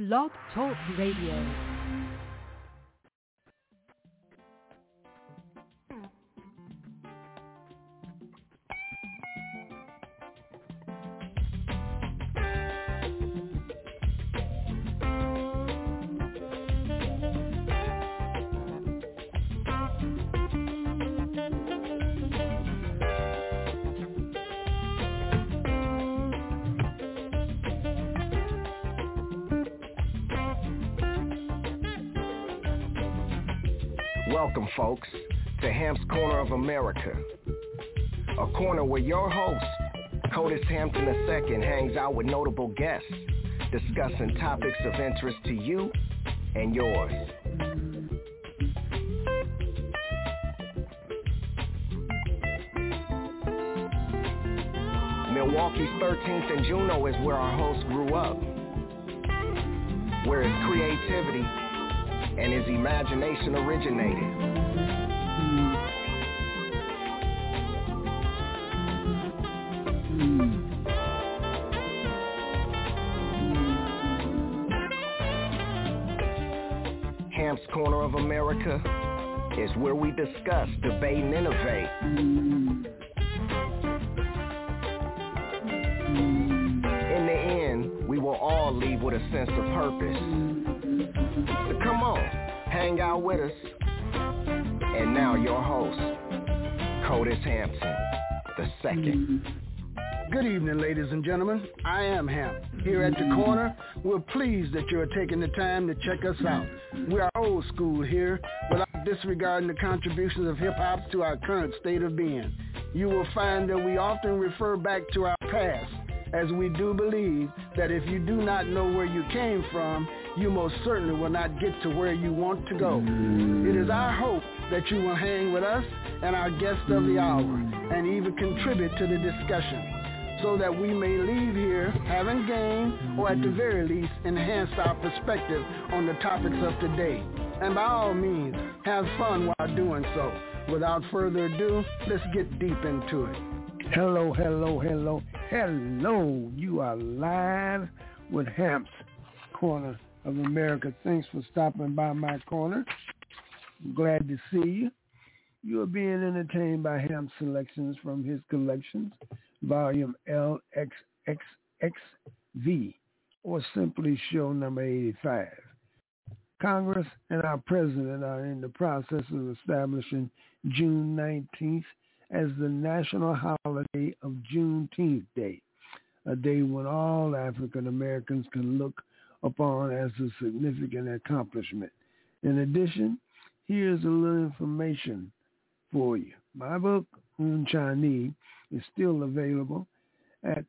Blog Talk Radio. Welcome, folks, to Hamp's Corner of America, a corner where your host, Codis Hampton II, hangs out with notable guests, discussing topics of interest to you and yours. Milwaukee's 13th and Juno is where our host grew up, where his creativity and his imagination originated. Hamp's Corner of America is where we discuss, debate, and innovate. In the end, we will all leave with a sense of purpose. So come on, hang out with us. And now your host, Codis Hampton II. Good evening, ladies and gentlemen. I am Hamp. Here at the corner, we're pleased that you're taking the time to check us out. We are old school here, without disregarding the contributions of hip-hop to our current state of being. You will find that we often refer back to our past, as we do believe that if you do not know where you came from, you most certainly will not get to where you want to go. It is our hope that you will hang with us and our guest of the hour, and even contribute to the discussion, so that we may leave here having gained, or at the very least, enhanced our perspective on the topics of today. And by all means, have fun while doing so. Without further ado, let's get deep into it. Hello. You are live with Hamp's Corner of America. Thanks for stopping by my corner. I'm glad to see you. You are being entertained by Hamp's selections from his collections, volume LXXXV, or simply show number 85. Congress and our president are in the process of establishing June 19th as the national holiday of Juneteenth Day, a day when all African Americans can look upon as a significant accomplishment. In addition, here's a little information for you. My book, Unchani, is still available at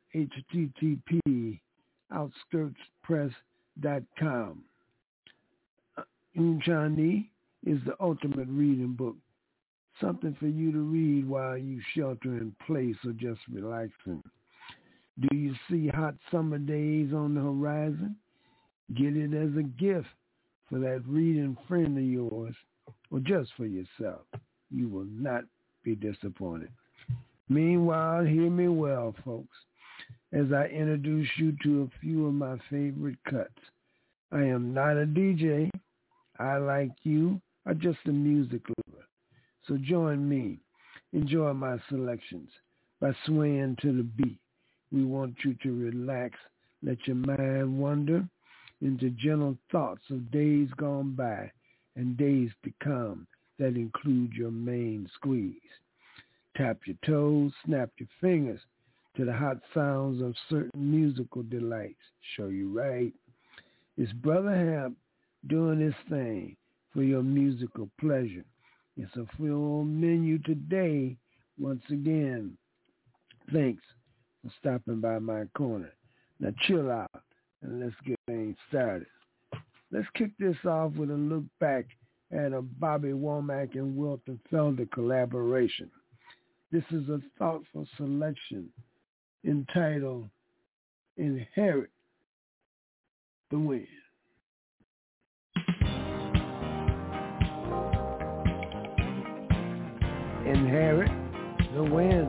http://outskirtspress.com. Unchani is the ultimate reading book, something for you to read while you shelter in place or just relaxing. Do you see hot summer days on the horizon? Get it as a gift for that reading friend of yours, or just for yourself. You will not be disappointed. Meanwhile, hear me well, folks, as I introduce you to a few of my favorite cuts. I am not a DJ. I, like you, are just a music lover. So join me. Enjoy my selections by swaying to the beat. We want you to relax, let your mind wander into gentle thoughts of days gone by and days to come that include your main squeeze. Tap your toes, snap your fingers to the hot sounds of certain musical delights. Show you right. It's Brother Hamp doing his thing for your musical pleasure. It's a full menu today. Once again, thanks for stopping by my corner. Now chill out and let's get things started. Let's kick this off with a look back at a Bobby Womack and Wilton Felder collaboration. This is a thoughtful selection entitled Inherit the Wind. Inherit the wind.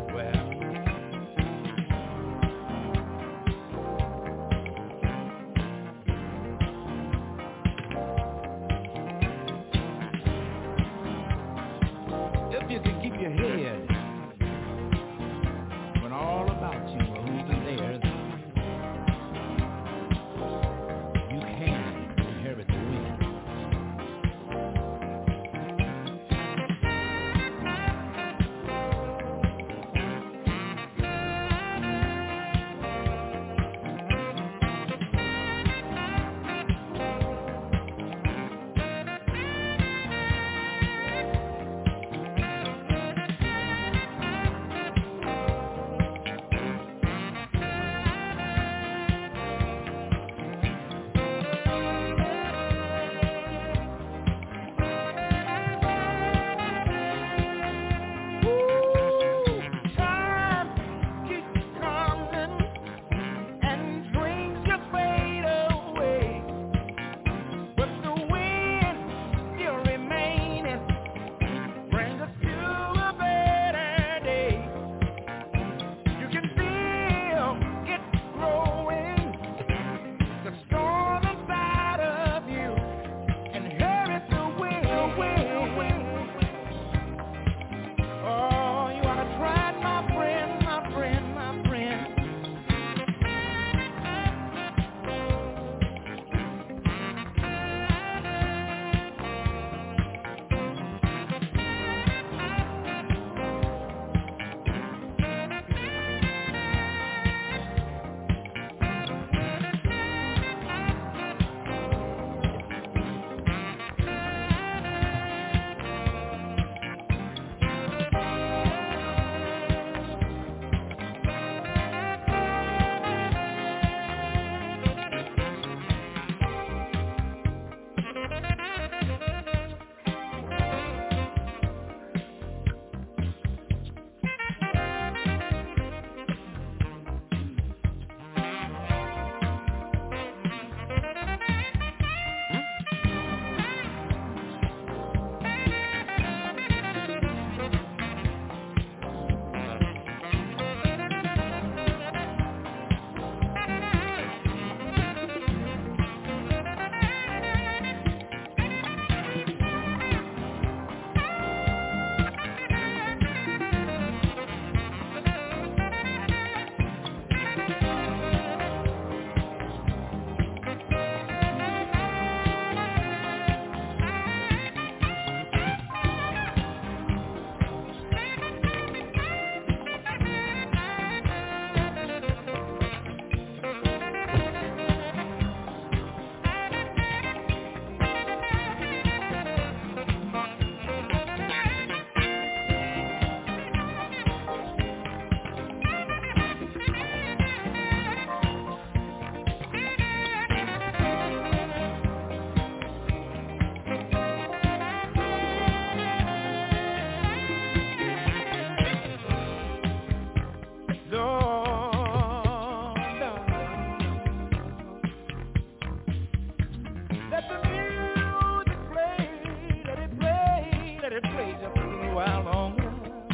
Let the music play, let it play, let it play just a little while longer.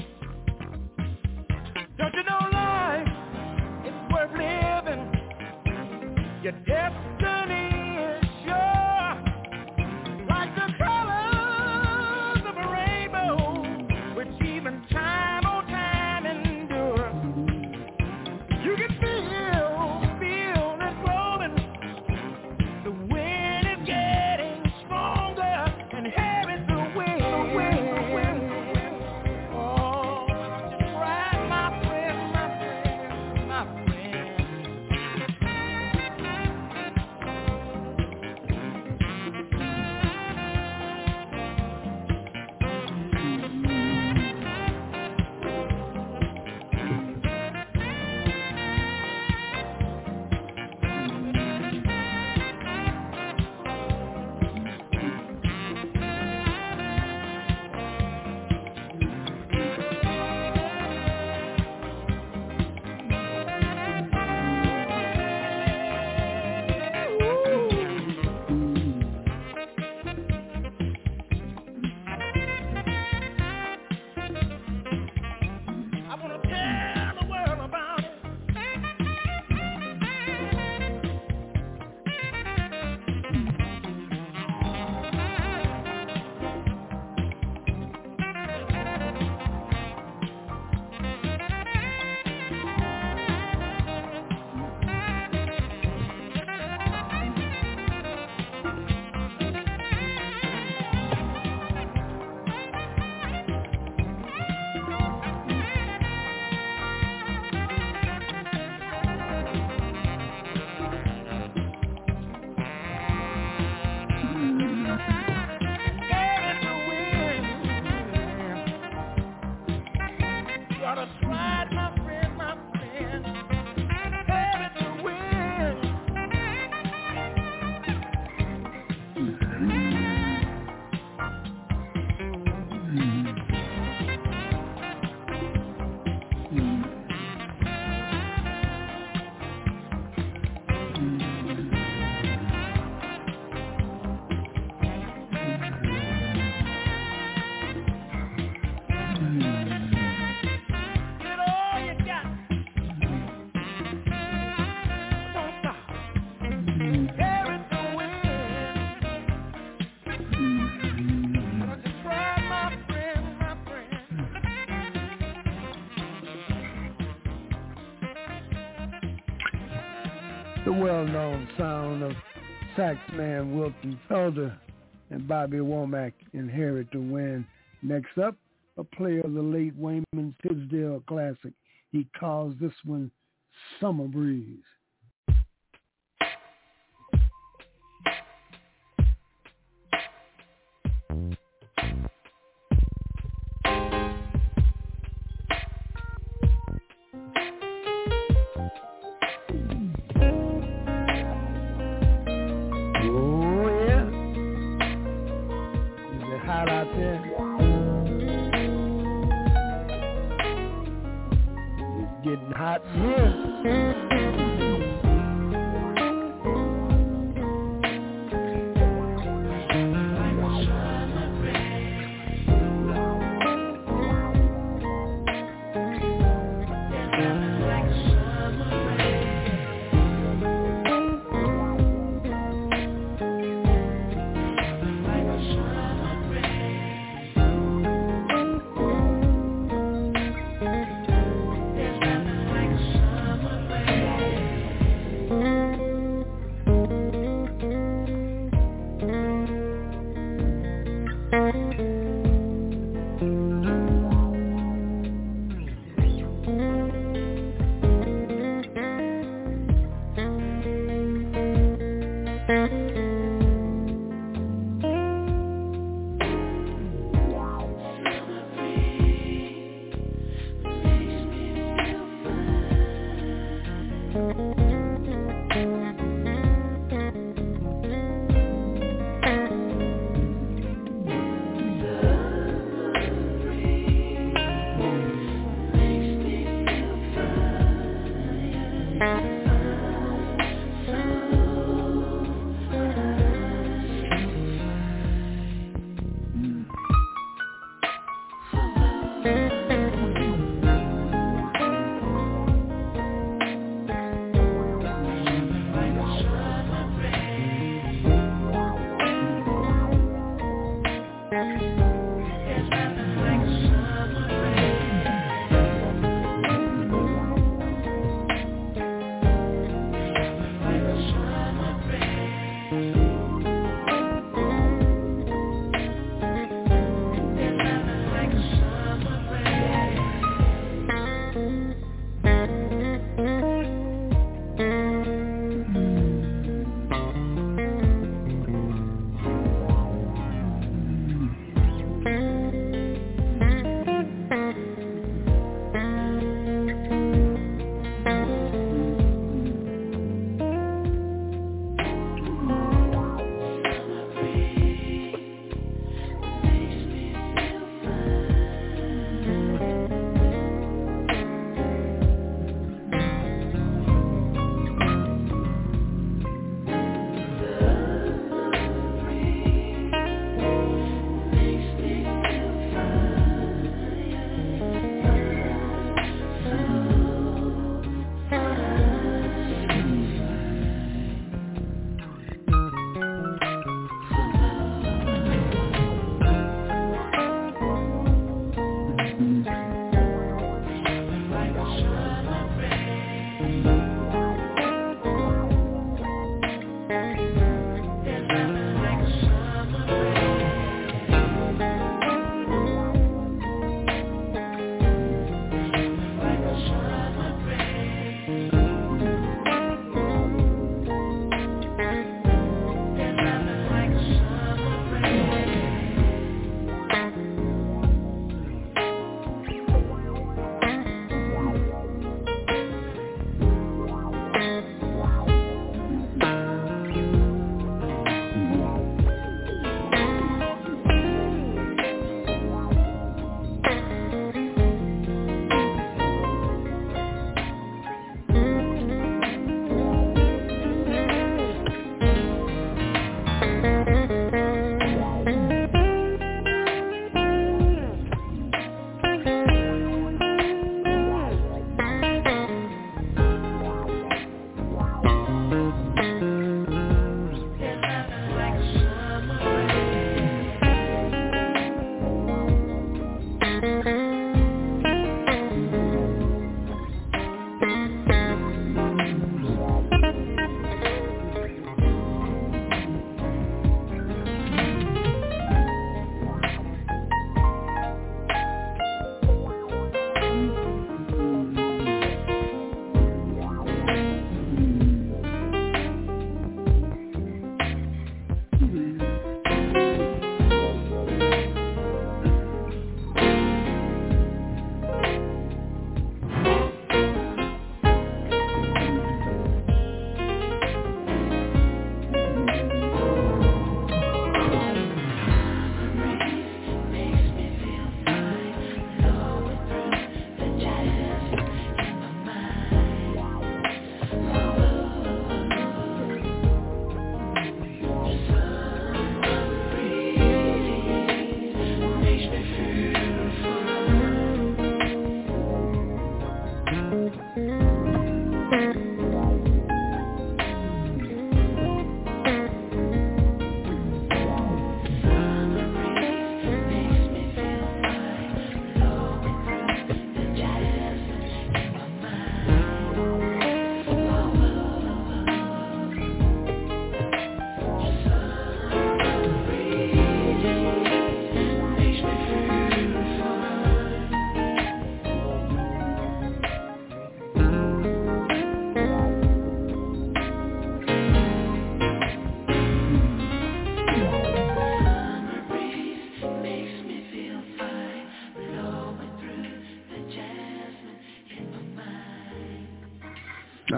Don't you know life is worth living? Your destiny is sure, like the colors of a rainbow, which even time on time endure. You can feel it blowing. The wind is getting stronger, and here is the wind. Oh, just ride, my friend, my friend, my friend. I want to tell the world about it. There is the wind. You ought to ride, my friend, my friend. There is the wind. Get all you got. Don't stop. There is the wind. Just ride, my friend, my friend. The well-known sound of saxman Wilton Felder and Bobby Womack inherit the win. Next up, a play of the late Wayman Tisdale classic. He calls this one Summer Breeze. Oh yeah, is it hot out there? It's getting hot here. There's nothing like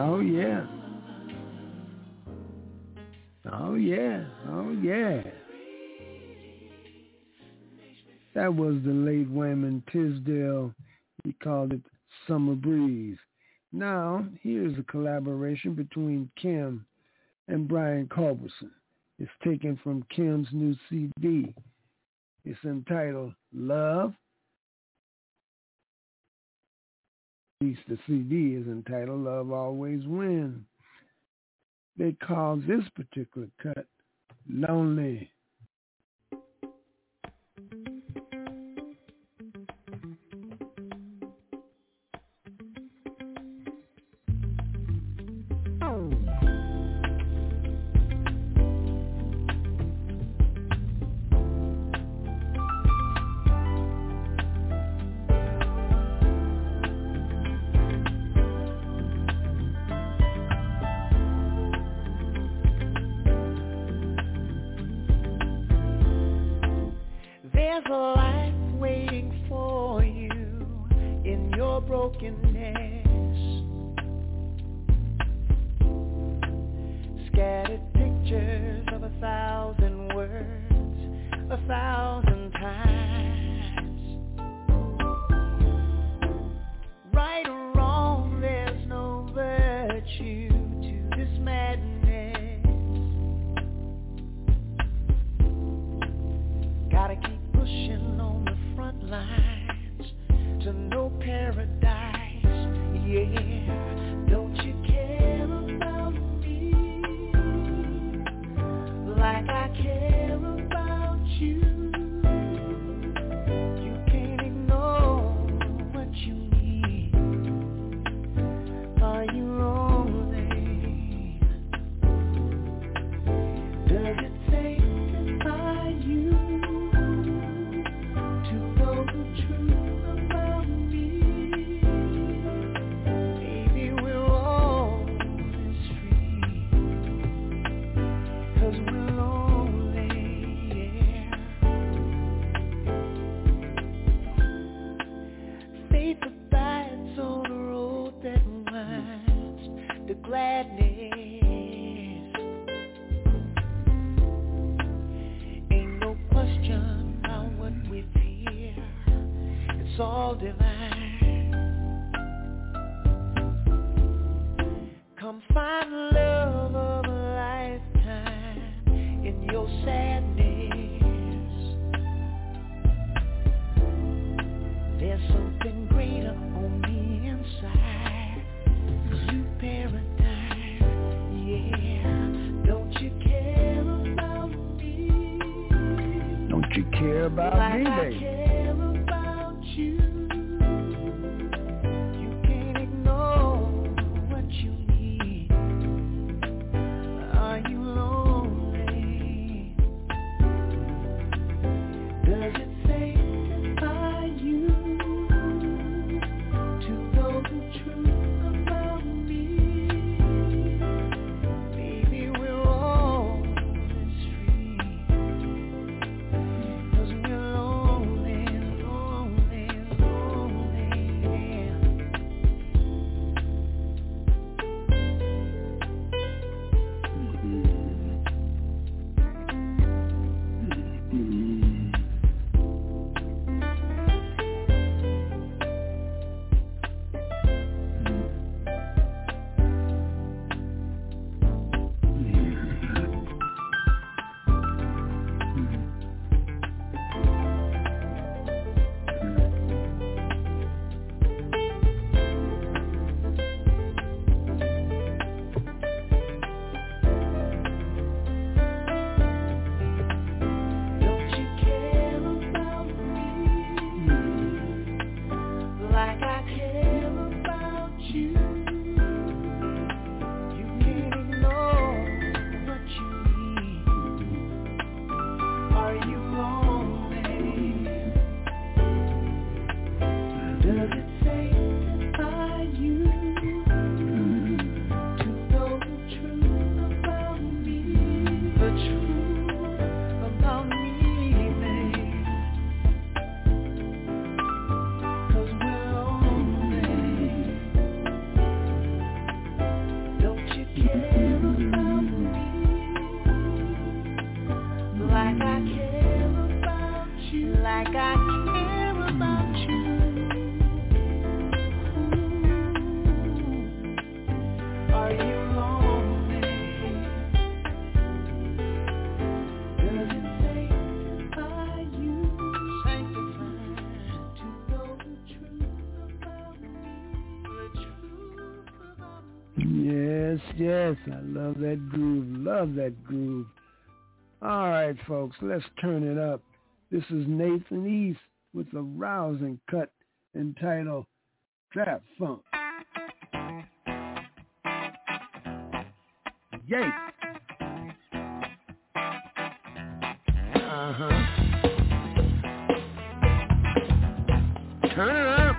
Oh, yeah. Oh, yeah. Oh, yeah. That was the late Wayman Tisdale. He called it Summer Breeze. Now, here's a collaboration between Kim and Brian Culberson. It's taken from Kim's new CD. It's entitled Love. At least the CD is entitled Love Always Wins. They call this particular cut Lonely. There's a life waiting for you in your brokenness. Scattered pictures of 1,000 words, 1,000 times. Right or wrong, there's no virtue to this madness. Gotta keep pushing on the front lines to know paradise. Yeah, don't you care about me like I care about you? You can't ignore what you need. Are you lonely? Does it satisfy you? Gladness. Ain't no question about what we fear. It's all divine. Come find the love of a lifetime in your sadness. There's something greater on the inside. You paradise. Don't you care about me, baby? I care about you. You can't ignore what you need. Are you lonely? Does it satisfy you to know the truth about me? Baby, we're all free. 'Cause we're lonely, lonely, lonely. like I care about you. Are you lonely? Does it sanctify you? Sanctify to know the truth about me. The truth about me. Yes, I love that groove. Love that groove. All right, folks, let's turn it up. This is Nathan East with a rousing cut entitled Trap Funk. Yay! Turn it up.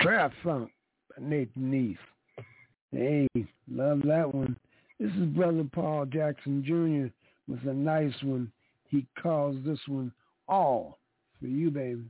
Prayer Funk by Nathan Neef. Hey, love that one. This is Brother Paul Jackson Jr. with a nice one. He calls this one All for You, baby.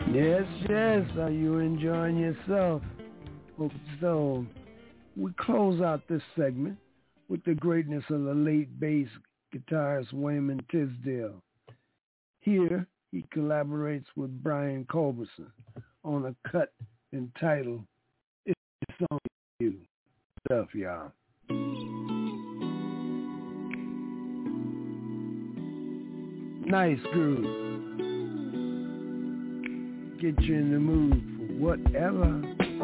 Yes, yes. Are you enjoying yourself? Hope so. We close out this segment with the greatness of the late bass guitarist Wayman Tisdale. Here, he collaborates with Brian Culberson on a cut entitled It's On You. Stuff, y'all. Nice groove. Get you in the mood for whatever.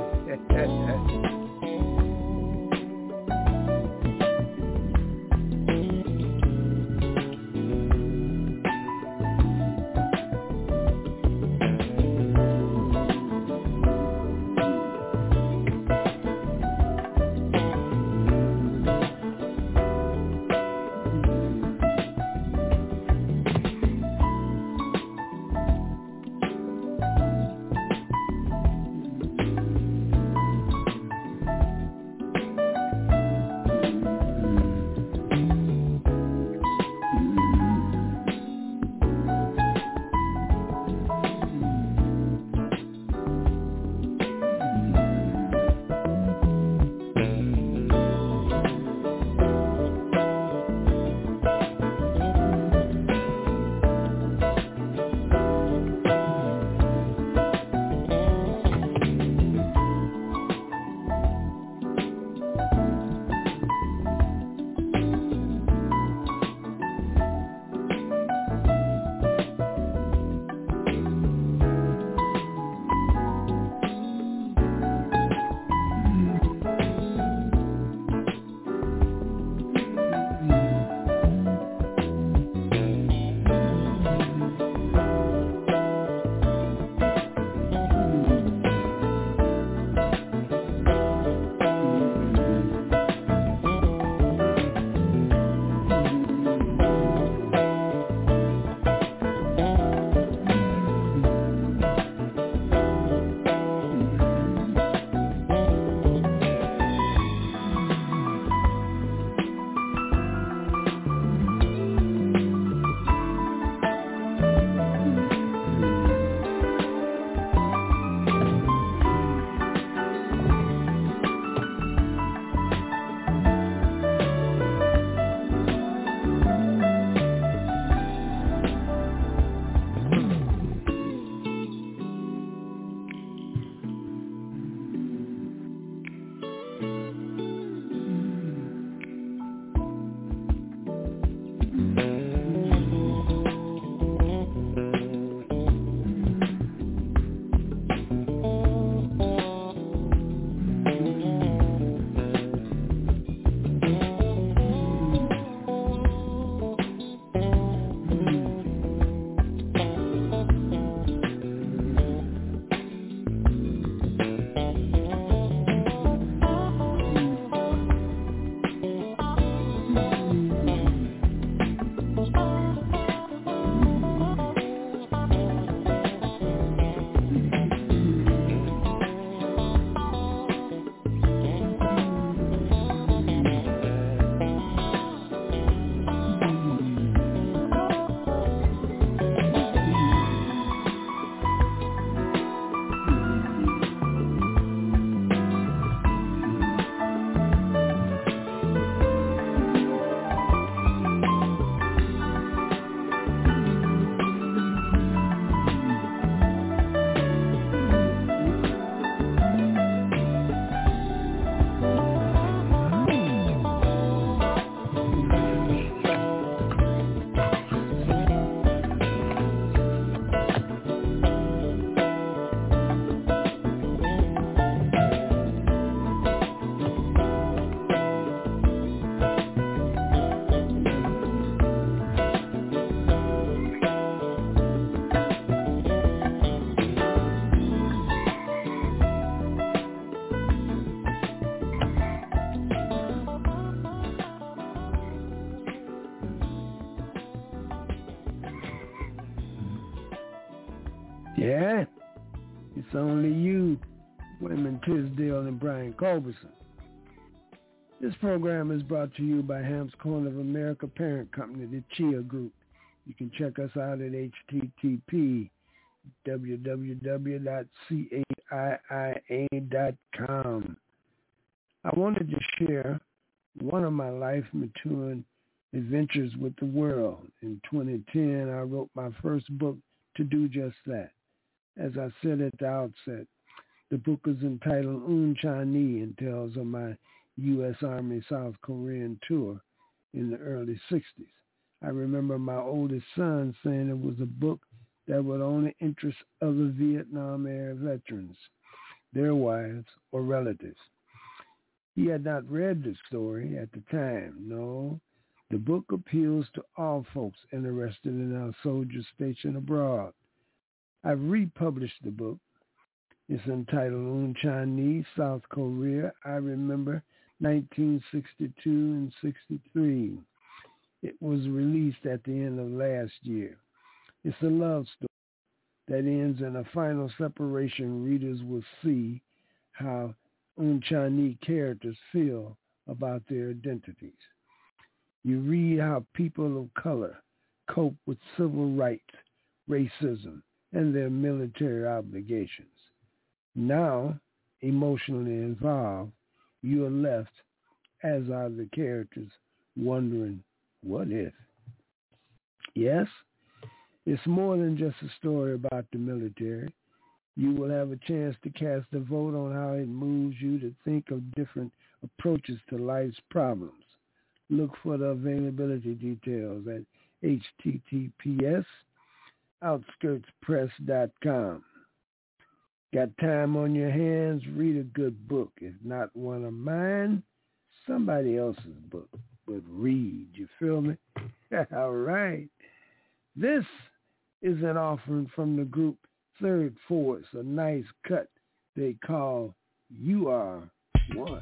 Yeah, it's only you, Wayman Tisdale and Brian Culberson. This program is brought to you by Ham's Corner of America parent company, the Chia Group. You can check us out at http www.caia.com. I wanted to share one of my life maturing adventures with the world. In 2010, I wrote my first book to do just that. As I said at the outset, the book is entitled Un Cha-Ni and tells of my U.S. Army South Korean tour in the early 60s. I remember my oldest son saying it was a book that would only interest other Vietnam-era veterans, their wives, or relatives. He had not read the story at the time. No, the book appeals to all folks interested in our soldiers stationed abroad. I've republished the book. It's entitled Un Cha-Ni, South Korea. I remember 1962 and 63. It was released at the end of last year. It's a love story that ends in a final separation. Readers will see how Un Cha-Ni characters feel about their identities. You read how people of color cope with civil rights, racism, and their military obligations. Now, emotionally involved, you are left, as are the characters, wondering, what if? Yes, it's more than just a story about the military. You will have a chance to cast a vote on how it moves you to think of different approaches to life's problems. Look for the availability details at https://outskirtspress.com. Got time on your hands? Read a good book. If not one of mine, somebody else's book. But read, you feel me? All right. This is an offering from the group Third Force, a nice cut they call You Are One.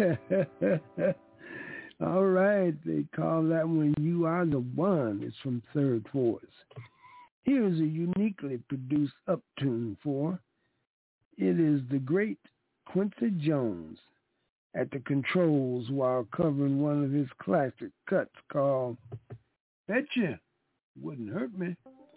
All right, they call that one You Are the One. It's from Third Force. Here is a uniquely produced uptune for. It is the great Quincy Jones at the controls while covering one of his classic cuts called Betcha Wouldn't Hurt Me.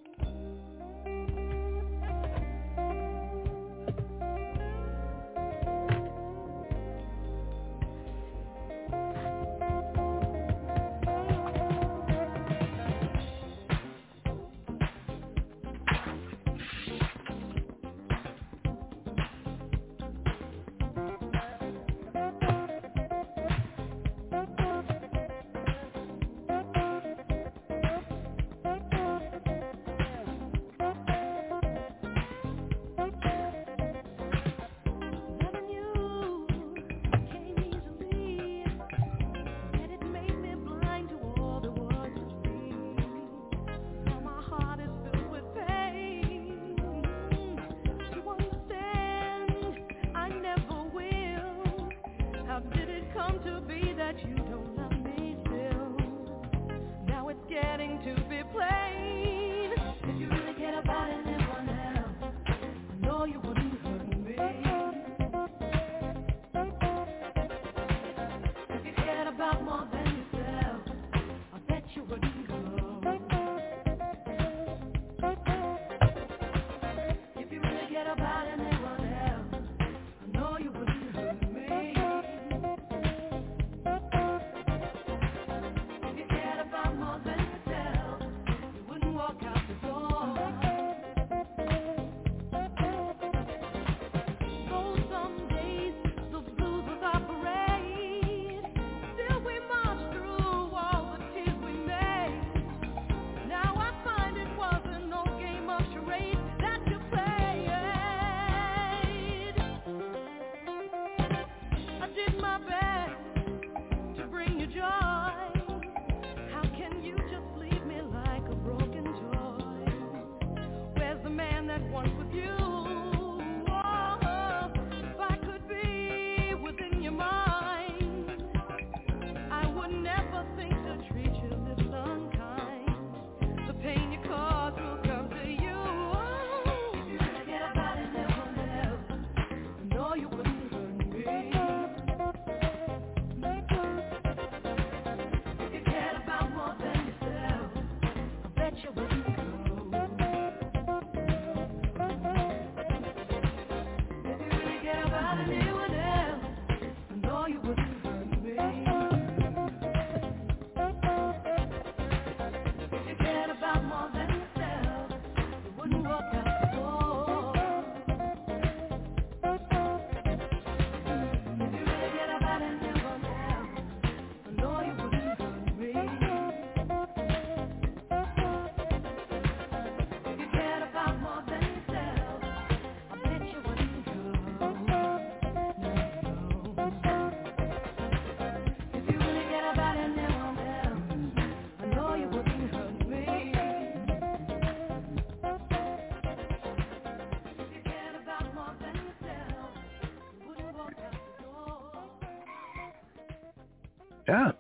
Yeah,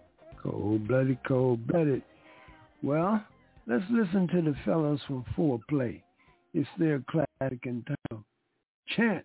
cold-blooded. Well, let's listen to the fellows from Foreplay. It's their classic entitled Chant.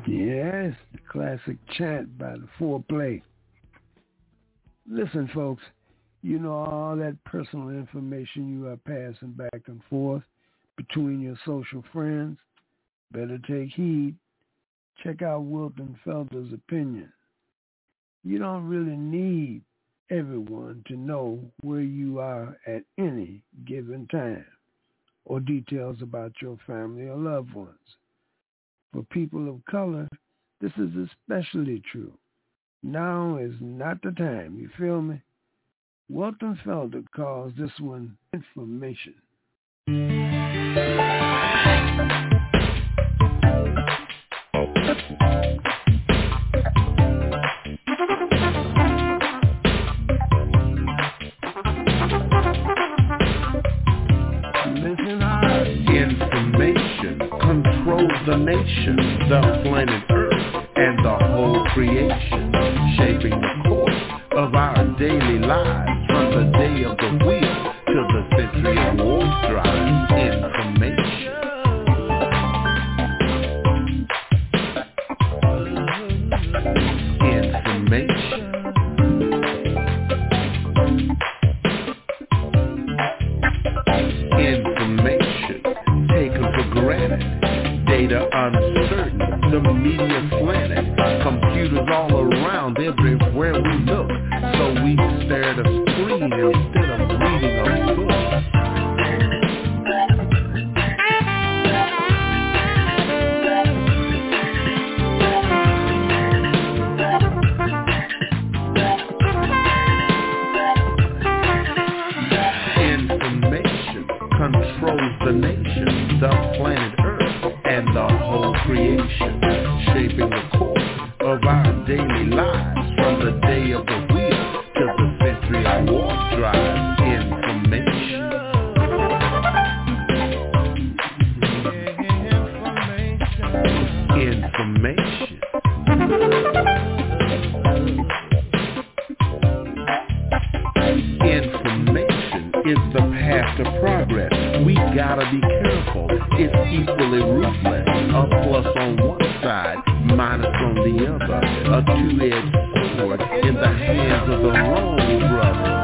Yes, the classic chant by the Foreplay. Listen, folks, you know all that personal information you are passing back and forth between your social friends? Better take heed. Check out Wilton Felder's opinion. You don't really need everyone to know where you are at any given time or details about your family or loved ones. For people of color, this is especially true. Now is not the time, you feel me? Wilton Felder calls this one information. Information controls the nation, the planet Earth, and the whole creation, shaping the course of our daily lives from the day of the wheel to the century of warp drive. Information. Information taken for granted, data uncertain, the media slanted, computers all around everywhere we look, so we stare at a screen instead of reading a book. Controls the nation, the planet Earth, and the whole creation, shaping the course of our daily lives from the day of the wheel to the century of warp drive. Information. Information. Information is the path to progress. We gotta be careful. It's equally ruthless. A plus on one side, minus on the other. A two-edged sword in the hands of the wrong brother.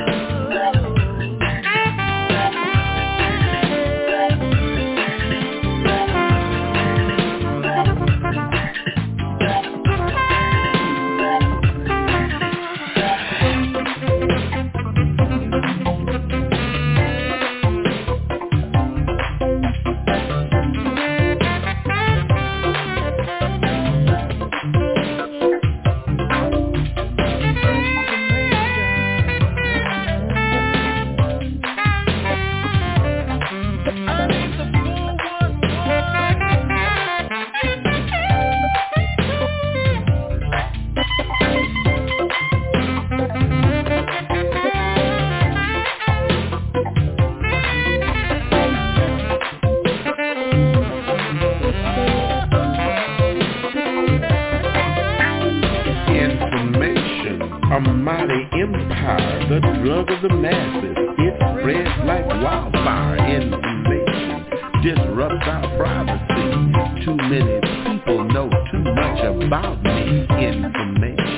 A mighty empire, the drug of the masses. It spreads like wildfire. Information disrupts our privacy. Too many people know too much about me. Information.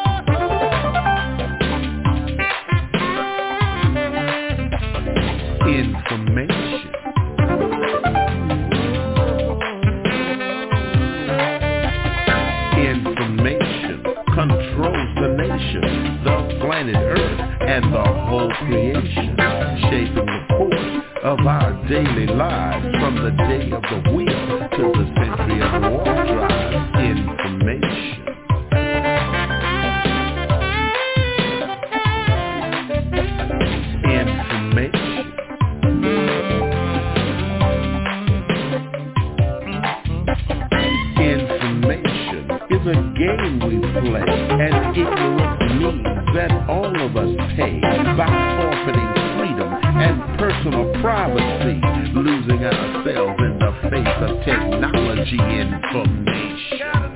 Information. Information controls the nation, the planet Earth, and the whole creation, shaping the course of our daily lives from the day of the wheel to the century of warp drive. Information. Information is a game we play, and ignorance means that all of us pay by forfeiting freedom and personal privacy, losing ourselves in the face of technology. Information.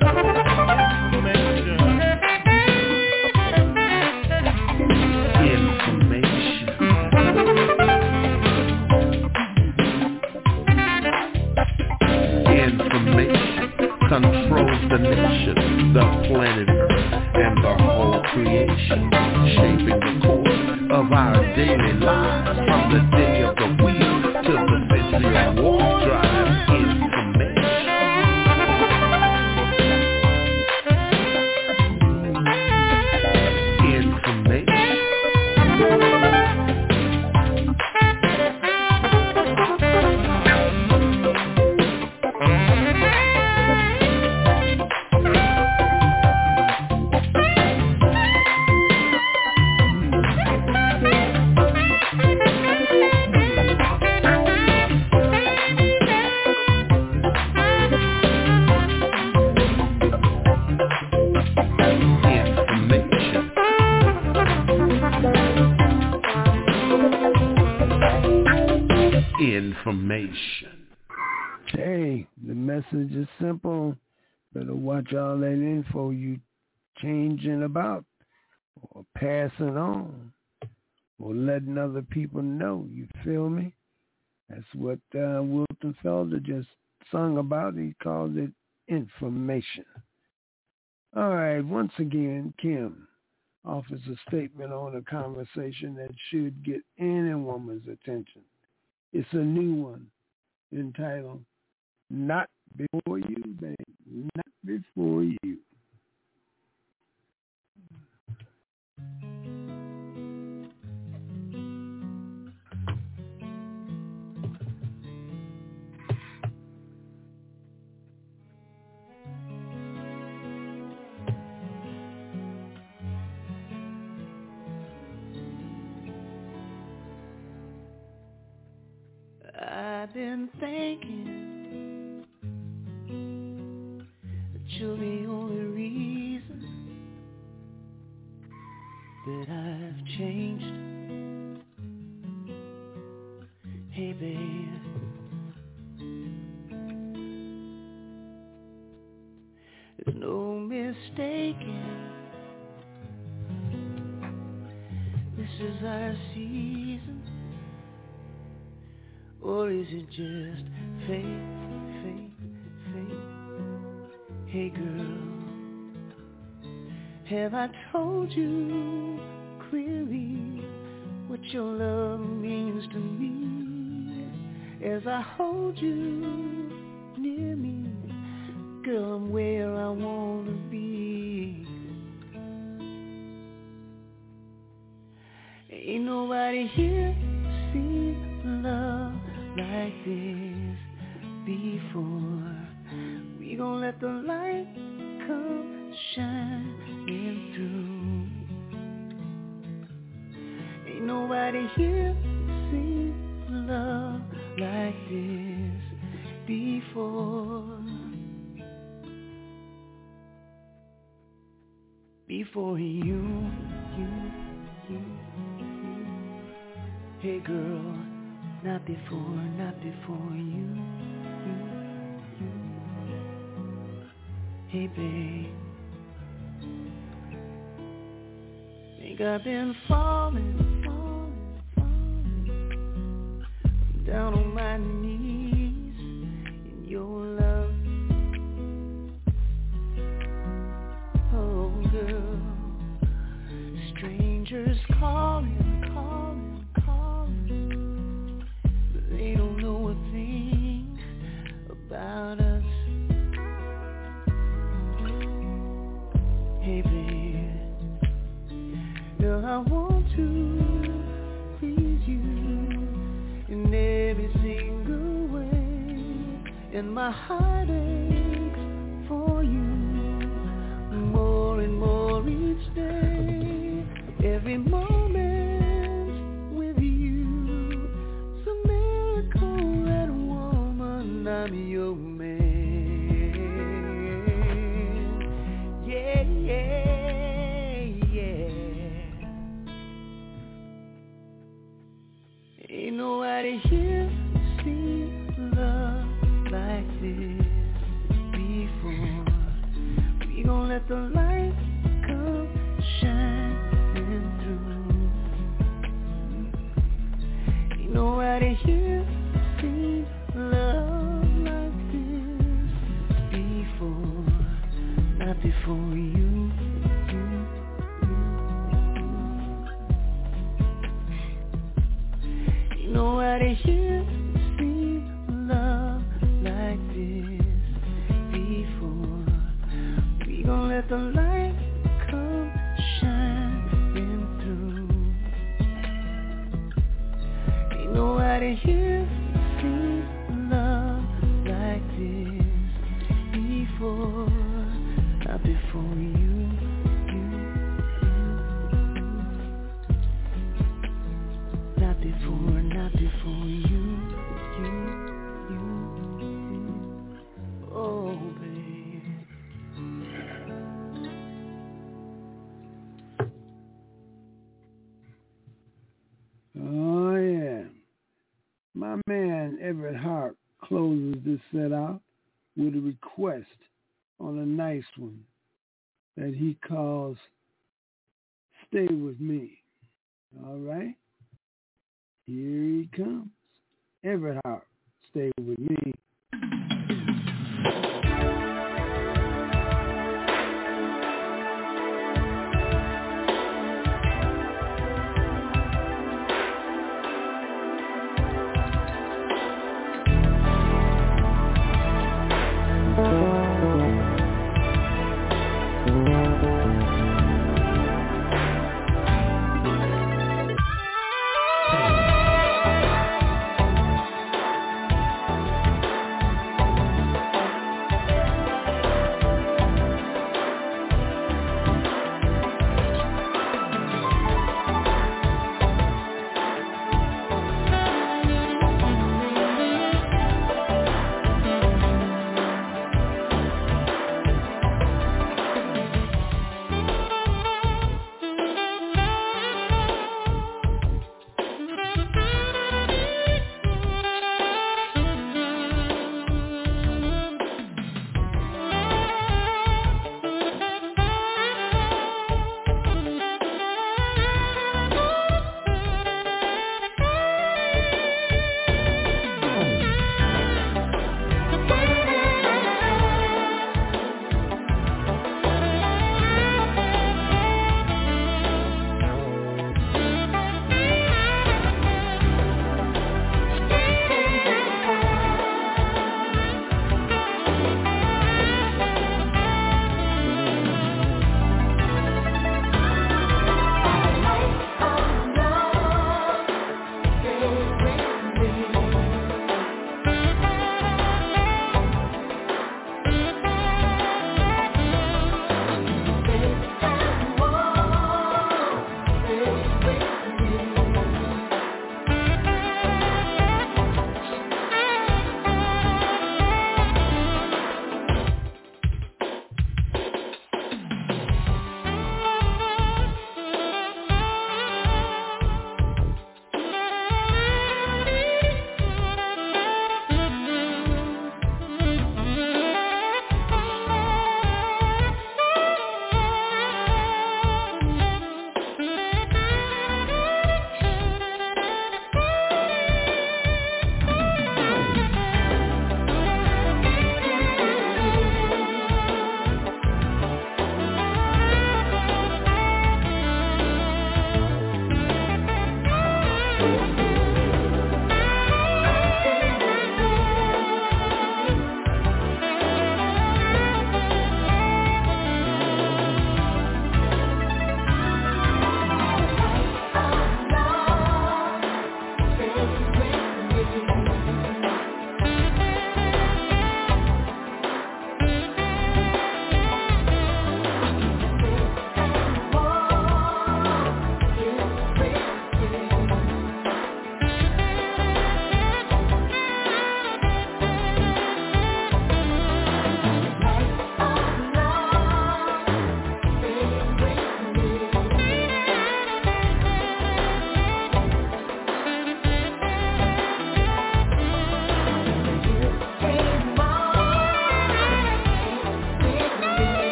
controls the nation, the planet Earth, and the whole creation, shaping the course of our daily lives from the day of the wheel to the century of warp drive. Information. Hey, the message is simple. Better watch all that info you changing about or passing on or letting other people know. You feel me? That's what Wilton Felder just sung about. He called it information. All right, once again, Kim offers a statement on a conversation that should get any woman's attention. It's a new one entitled, Not Before You, Baby, Not Before You. I've been thinking that you're the only reason that I've changed. Hey babe, there's no mistaking, this is our season. Or is it just fate, fate, fate? Hey girl, have I told you clearly what your love means to me? As I hold you near me, girl, I'm where I want to be. Ain't nobody here see love like this before. We gon' let the light come shining through. Ain't nobody here seen love like this before. Before you. Hey girl, not before you. Hey babe, think I've been falling down on my knees in your love. Oh girl, strangers calling, but they don't know a thing about us. Hey baby, girl, I want to please you in every single way, and my heart aches for you more and more each day. Every moment with you, it's a miracle that woman, I'm your man. Yeah, yeah, yeah. Ain't nobody here seen love like this before. We gon' let the light come shining through. Ain't nobody here seen love like this before. before you. You know I didn't hear see love like this before. We gon' let the light come shining through. You know I didn't hear see love like this before. Not before you. Not before, not before you. Oh, baby. Oh, yeah. My man Everett Hart closes this set out with a request on a nice one that he calls Stay With Me. All right? Here he comes. Everett Hart, Stay With Me.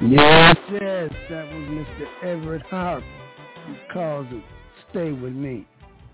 Yes, that was Mr. Everett Harp. He calls it Stay With Me.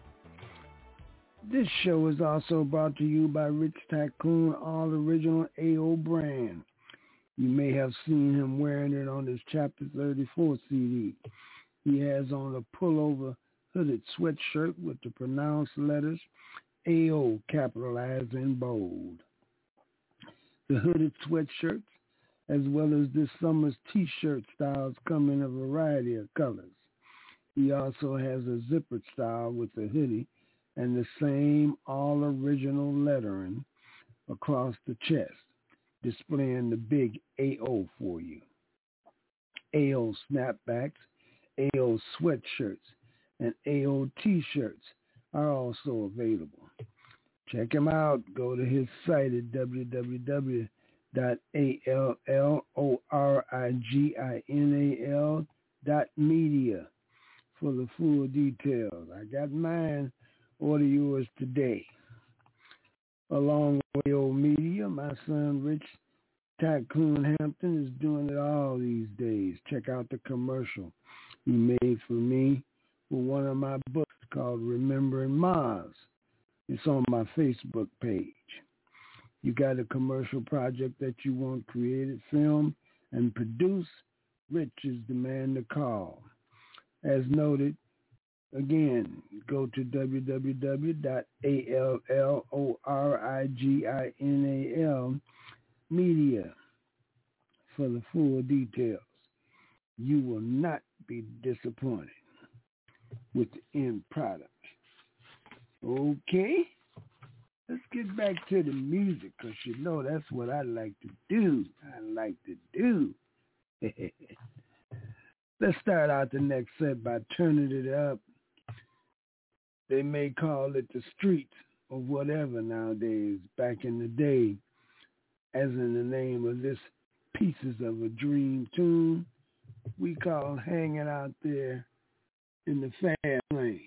This show is also brought to you by Rich Tycoon, all original AO brand. You may have seen him wearing it on his Chapter 34 CD. He has on a pullover hooded sweatshirt with the pronounced letters AO capitalized in bold. The hooded sweatshirts, as well as this summer's t-shirt styles, come in a variety of colors. He also has a zippered style with the hoodie and the same all-original lettering across the chest, displaying the big AO for you. AO snapbacks, AO sweatshirts, and AO t-shirts are also available. Check him out. Go to his site at www.alloriginal.media for the full details. I got mine. Order yours today. Along with AO Media, my son Rich Tycoon Hampton is doing it all these days. Check out the commercial he made for me for one of my books called Remembering Mars. It's on my Facebook page. You got a commercial project that you want created, filmed, and produced? Rich is the man to call. As noted, again, go to www.alloriginal media for the full details. You will not be disappointed with the end product. Okay, let's get back to the music, because you know that's what I like to do. Let's start out the next set by turning it up. They may call it the streets or whatever nowadays. Back in the day, as in the name of this Pieces of a Dream tune, we call Hanging Out There in the Fast Lane.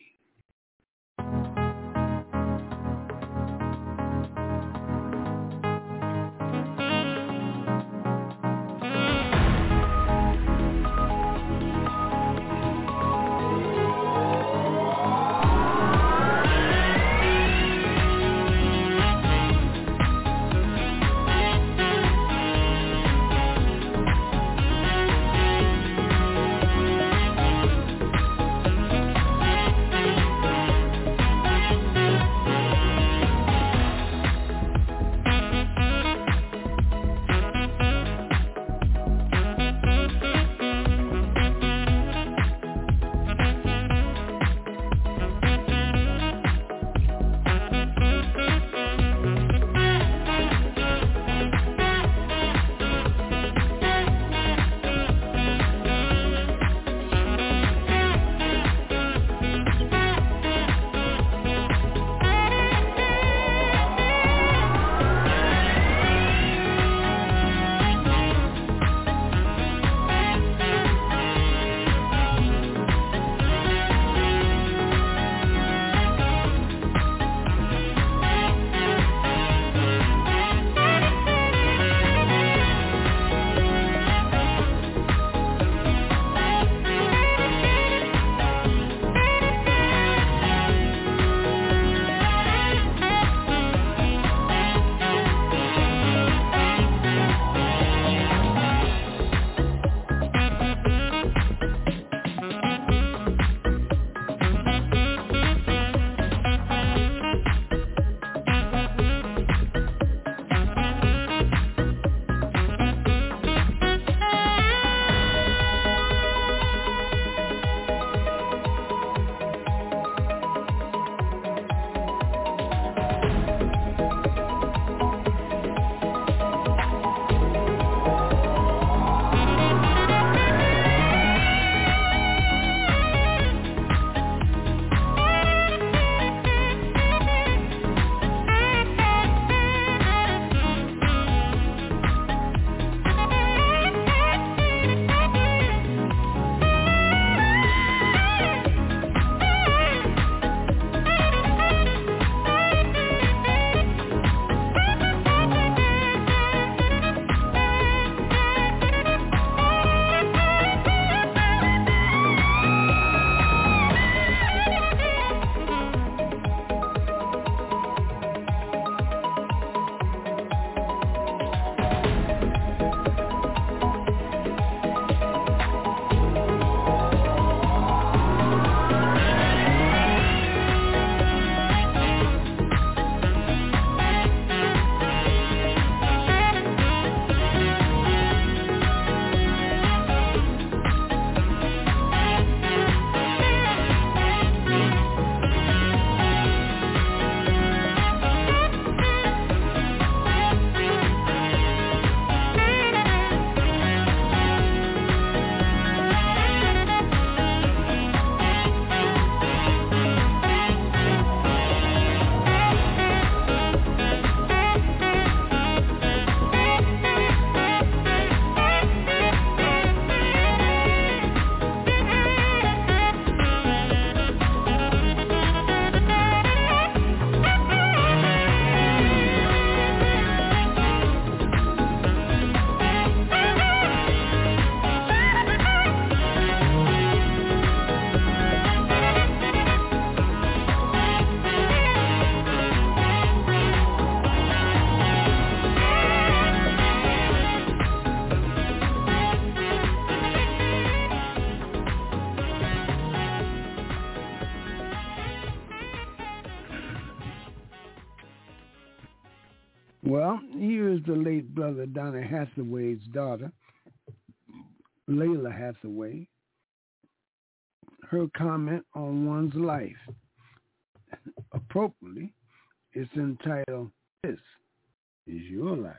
Well, here is the late brother Donny Hathaway's daughter, Layla Hathaway. Her comment on one's life. Appropriately, it's entitled, "This is Your Life."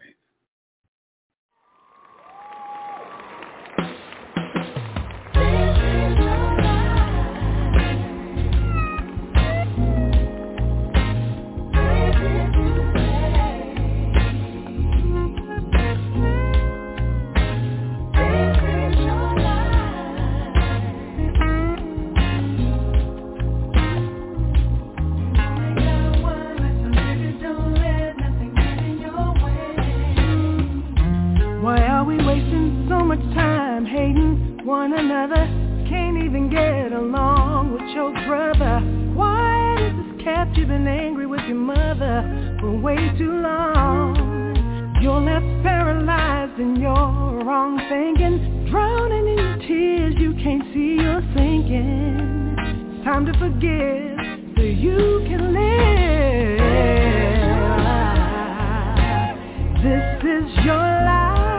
One another, can't even get along with your brother. Why is this cat you've been angry with your mother for way too long? You're left paralyzed in your wrong thinking, drowning in your tears, you can't see you're sinking. It's time to forgive so you can live. This is your life.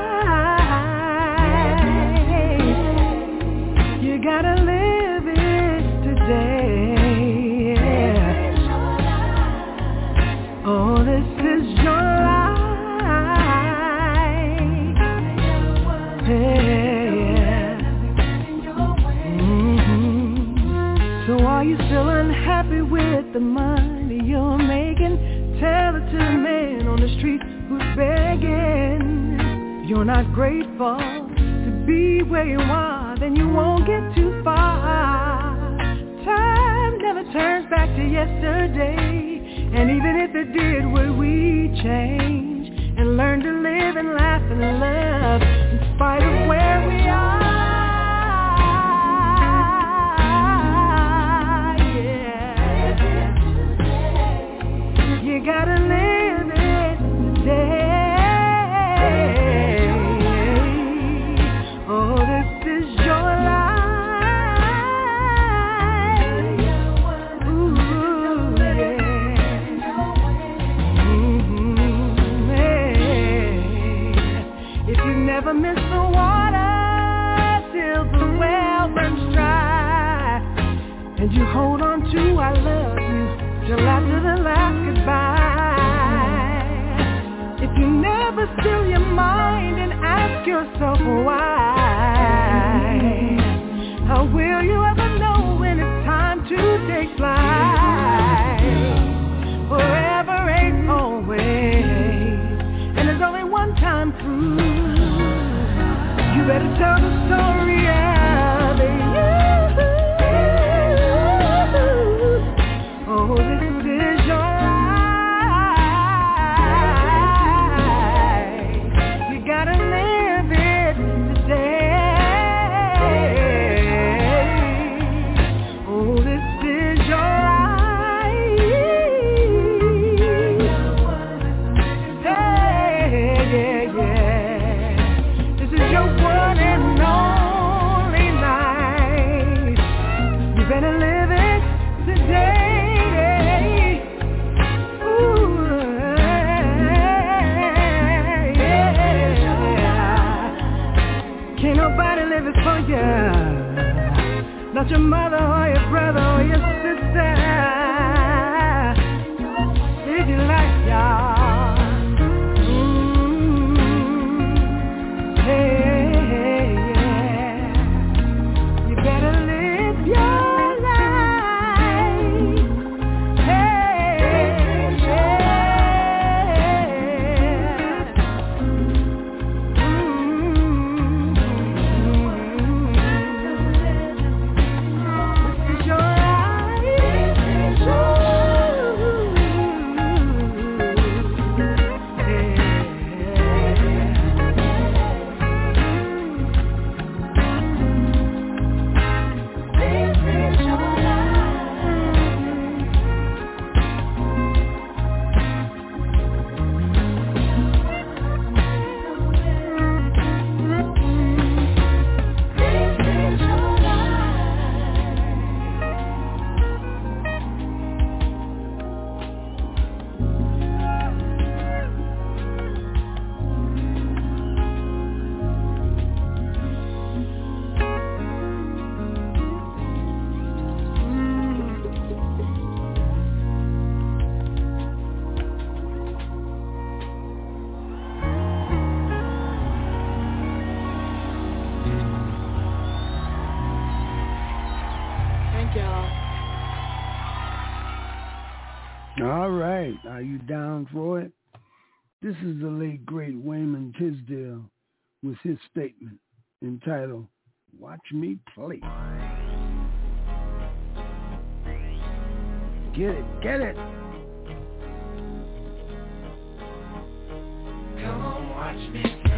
You gotta live it today. Oh, this is your life. Yeah. So are you still unhappy with the money you're making? Tell it to the man on the street who's begging. You're not grateful to be where you are, then you won't get too far. Time never turns back to yesterday, and even if it did, would we change and learn to live and laugh and love in spite of where we are? Yeah. You gotta live it today. Never miss the water till the well runs dry, and you hold on to I love you till after the last goodbye. If you never still your mind and ask yourself why, how will you ever know when it's time to take flight? Forever ain't always, and there's only one time through. You better tell the story of you. Oh, this is your life. You gotta live it today. Oh, this is your life. Hey, yeah. This is your one and only life. You better live it today. Ooh, yeah. Can't nobody live it for you. Not your mother or your brother or your sister. Live your life, y'all. All right. Are you down for it? This is the late, great Wayman Tisdale with his statement entitled, Watch Me Play. Get it, get it. Come on, watch me play.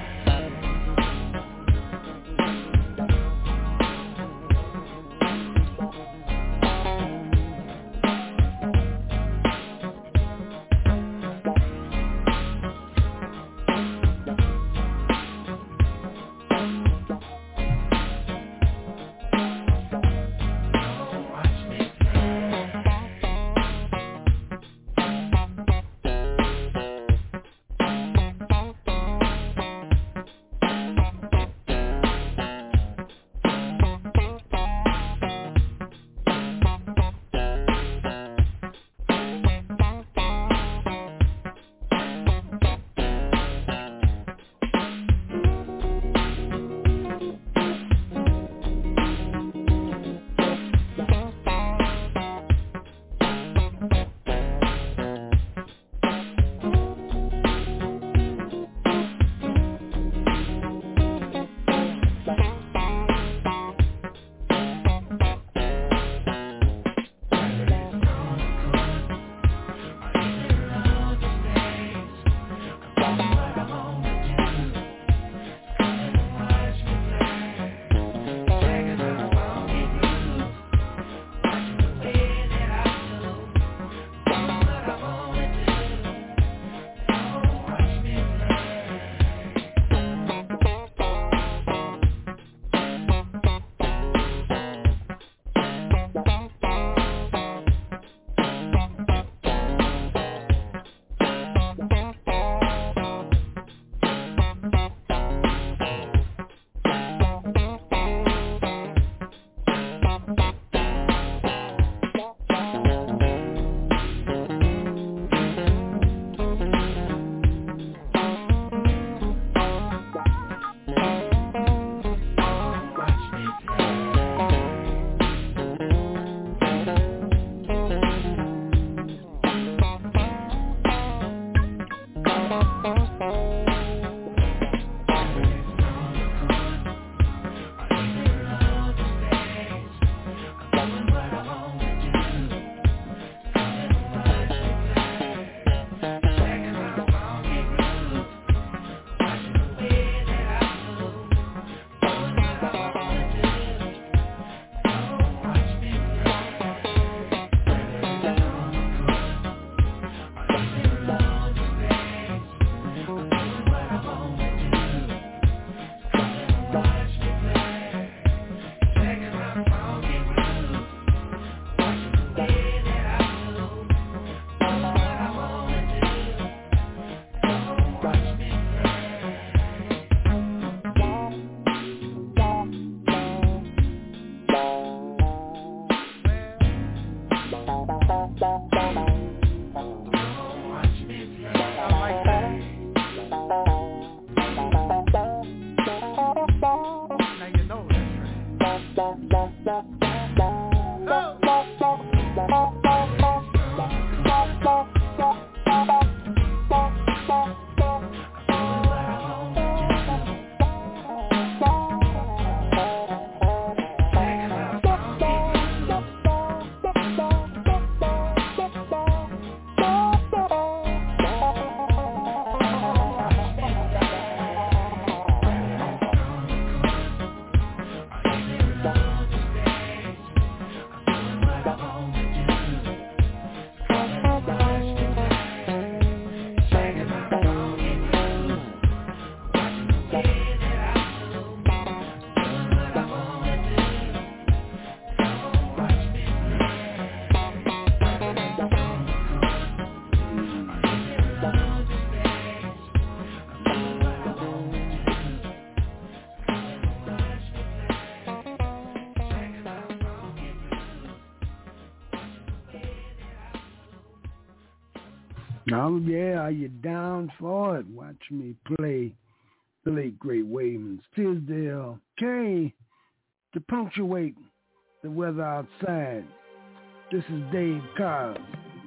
Oh, yeah, are you down for it? Watch me play the late, great Wayman Tisdale. Okay, to punctuate the weather outside, this is Dave Carr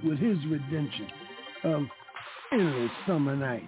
with his rendition of Endless Summer Nights.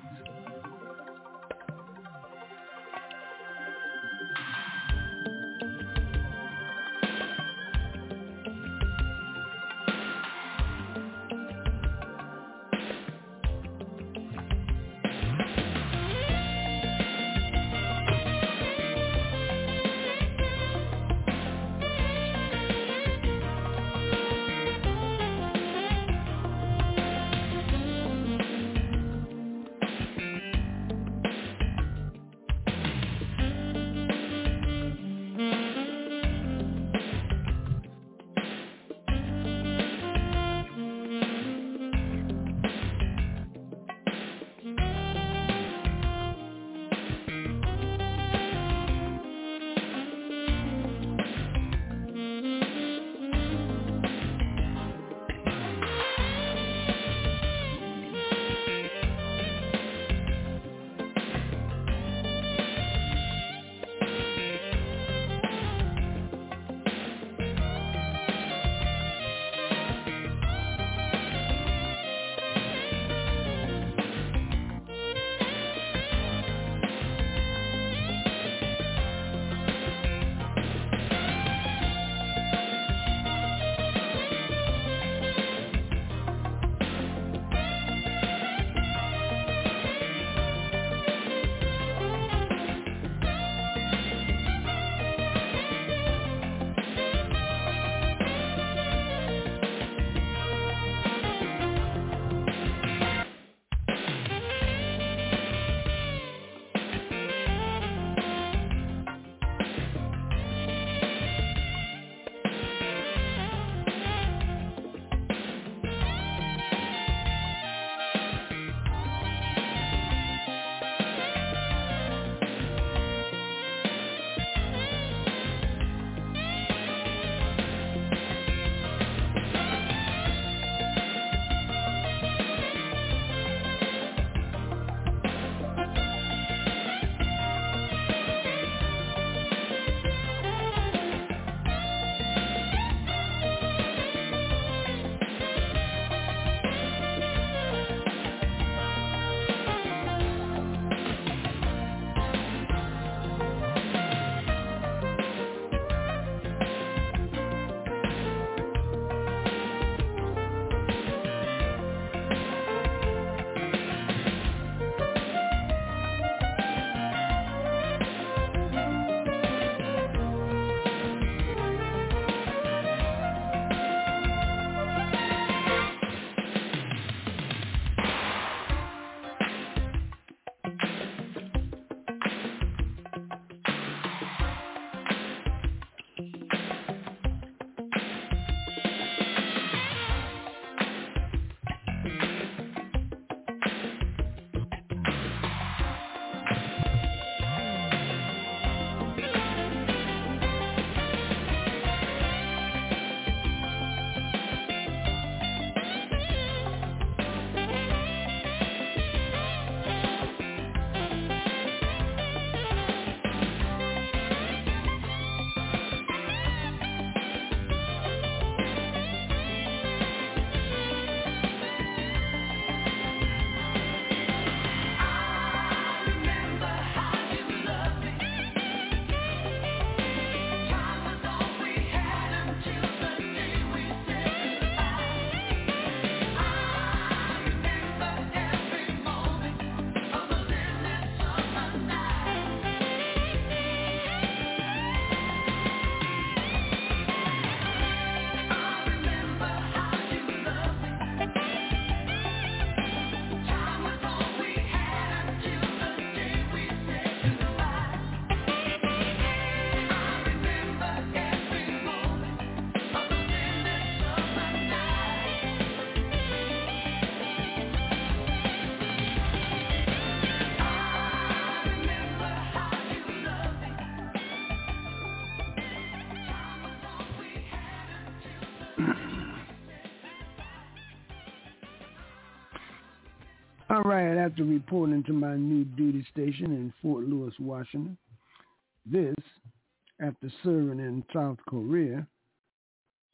All right, after reporting to my new duty station in Fort Lewis, Washington, this, after serving in South Korea,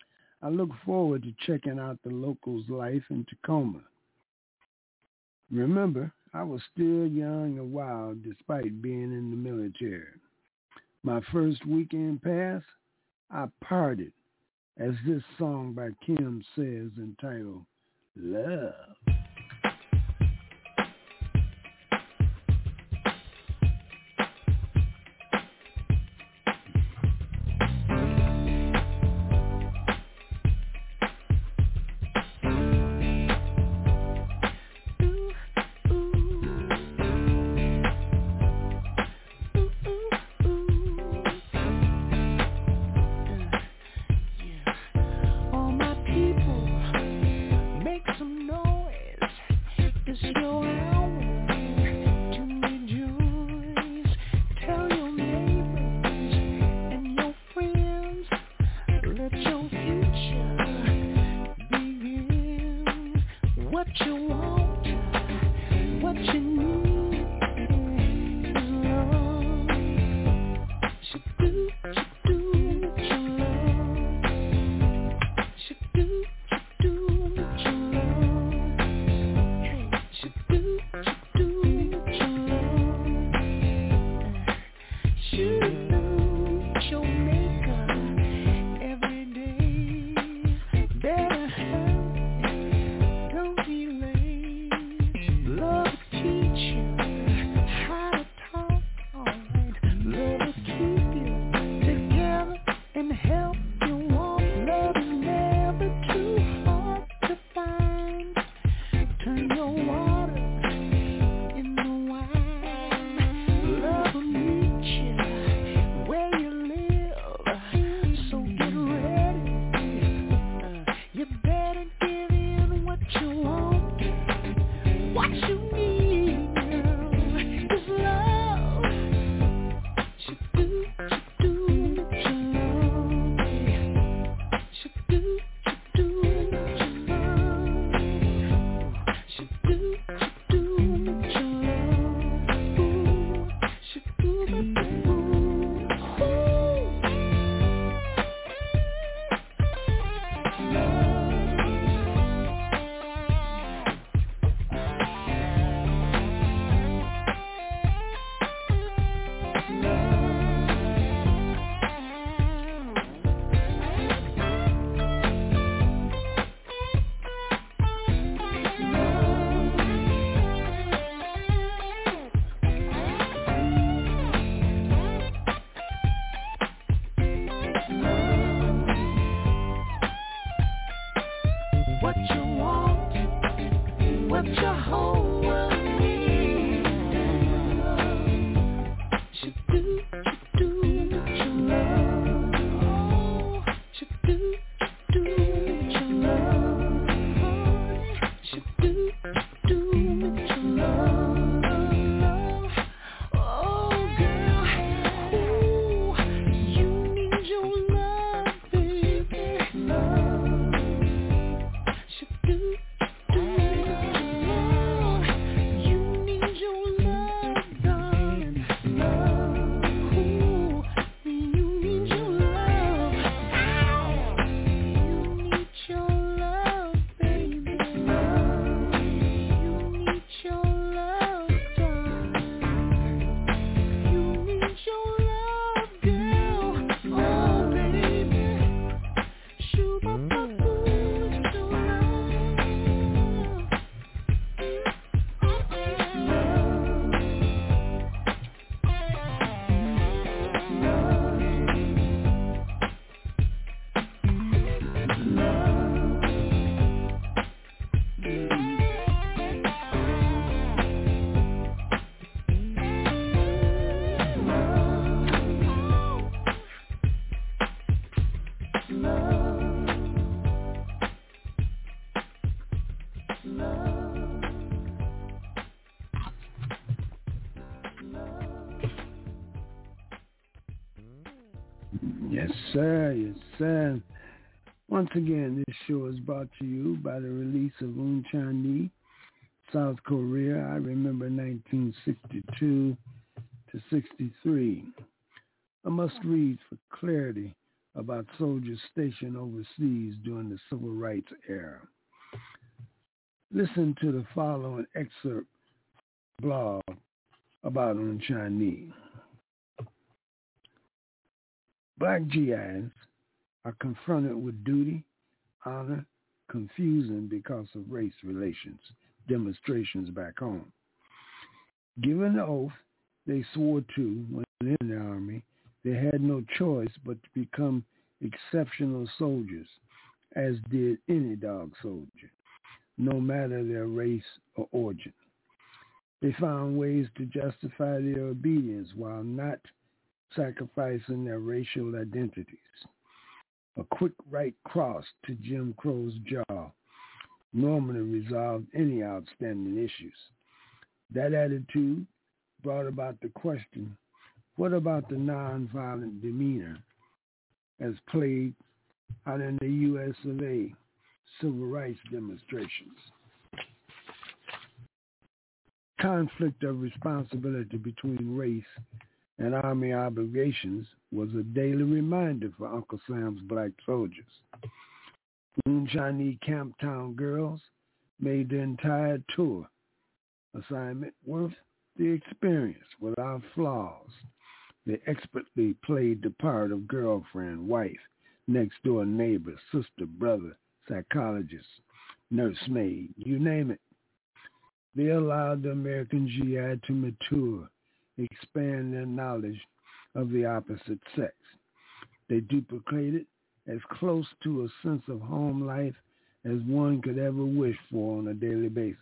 I look forward to checking out the locals' life in Tacoma. Remember, I was still young and wild despite being in the military. My first weekend pass, I partied, as this song by Kim says, entitled Love. Yes, sir. Yes, sir. Once again, this show is brought to you by the release of Un Chanee, South Korea. I remember 1962 to 63. I must read for clarity about soldiers stationed overseas during the Civil Rights era. Listen to the following excerpt blog about Unshani. Black GIs are confronted with duty, honor, confusion because of race relations, demonstrations back home. Given the oath they swore to when in the Army, they had no choice but to become exceptional soldiers, as did any dog soldier, no matter their race or origin. They found ways to justify their obedience while not sacrificing their racial identities. A quick right cross to Jim Crow's jaw normally resolved any outstanding issues. That attitude brought about the question, what about the nonviolent demeanor as played out in the U.S. of A. civil rights demonstrations? Conflict of responsibility between race and Army obligations was a daily reminder for Uncle Sam's black soldiers. Moonshiny Camptown girls made the entire tour assignment worth the experience without flaws. They expertly played the part of girlfriend, wife, next door neighbor, sister, brother, psychologist, nursemaid, you name it. They allowed the American GI to mature, expand their knowledge of the opposite sex. They duplicated as close to a sense of home life as one could ever wish for on a daily basis.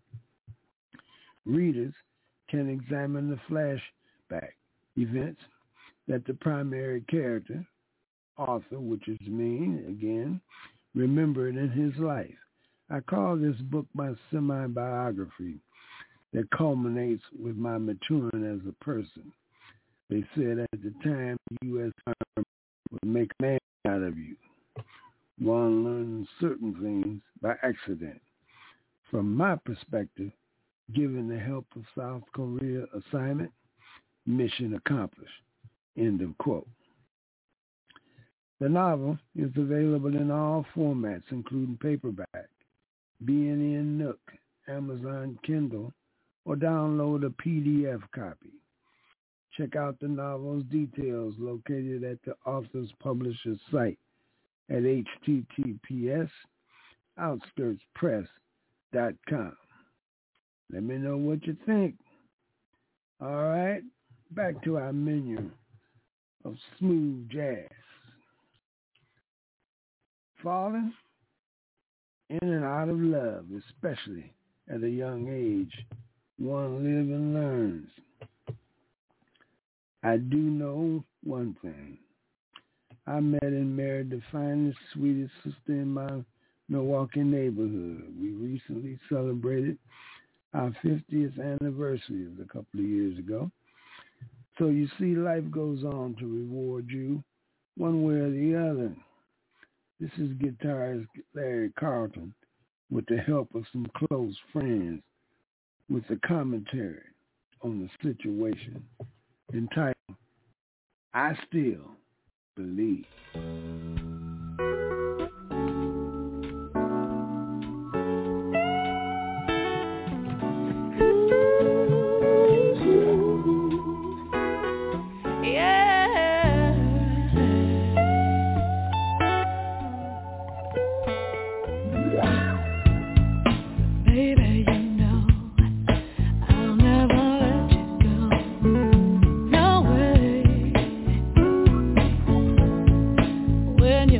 Readers can examine the flashback events that the primary character, author, which is me, again, remembered in his life. I call this book my semi-biography that culminates with my maturing as a person. They said at the time the U.S. Army would make a man out of you. One learns certain things by accident. From my perspective, given the help of South Korea assignment, mission accomplished. End of quote. The novel is available in all formats, including paperback, BNN Nook, Amazon Kindle, or download a PDF copy. Check out the novel's details located at the author's publisher's site at https://outskirtspress.com. Let me know what you think. All right, back to our menu of smooth jazz. Falling in and out of love, especially at a young age, one lives and learns. I do know one thing. I met and married the finest, sweetest sister in my Milwaukee neighborhood. We recently celebrated our 50th anniversary a couple of years ago. So you see, life goes on to reward you one way or the other. This is guitarist Larry Carlton with the help of some close friends with a commentary on the situation entitled, I Still Believe. When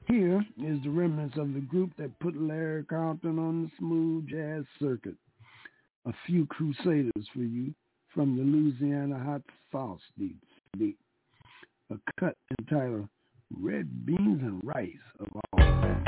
Here is the remnants of the group that put Larry Carlton on the smooth jazz circuit. A few Crusaders for you from the Louisiana Hot Sauce beat. A cut entitled Red Beans and Rice of all that.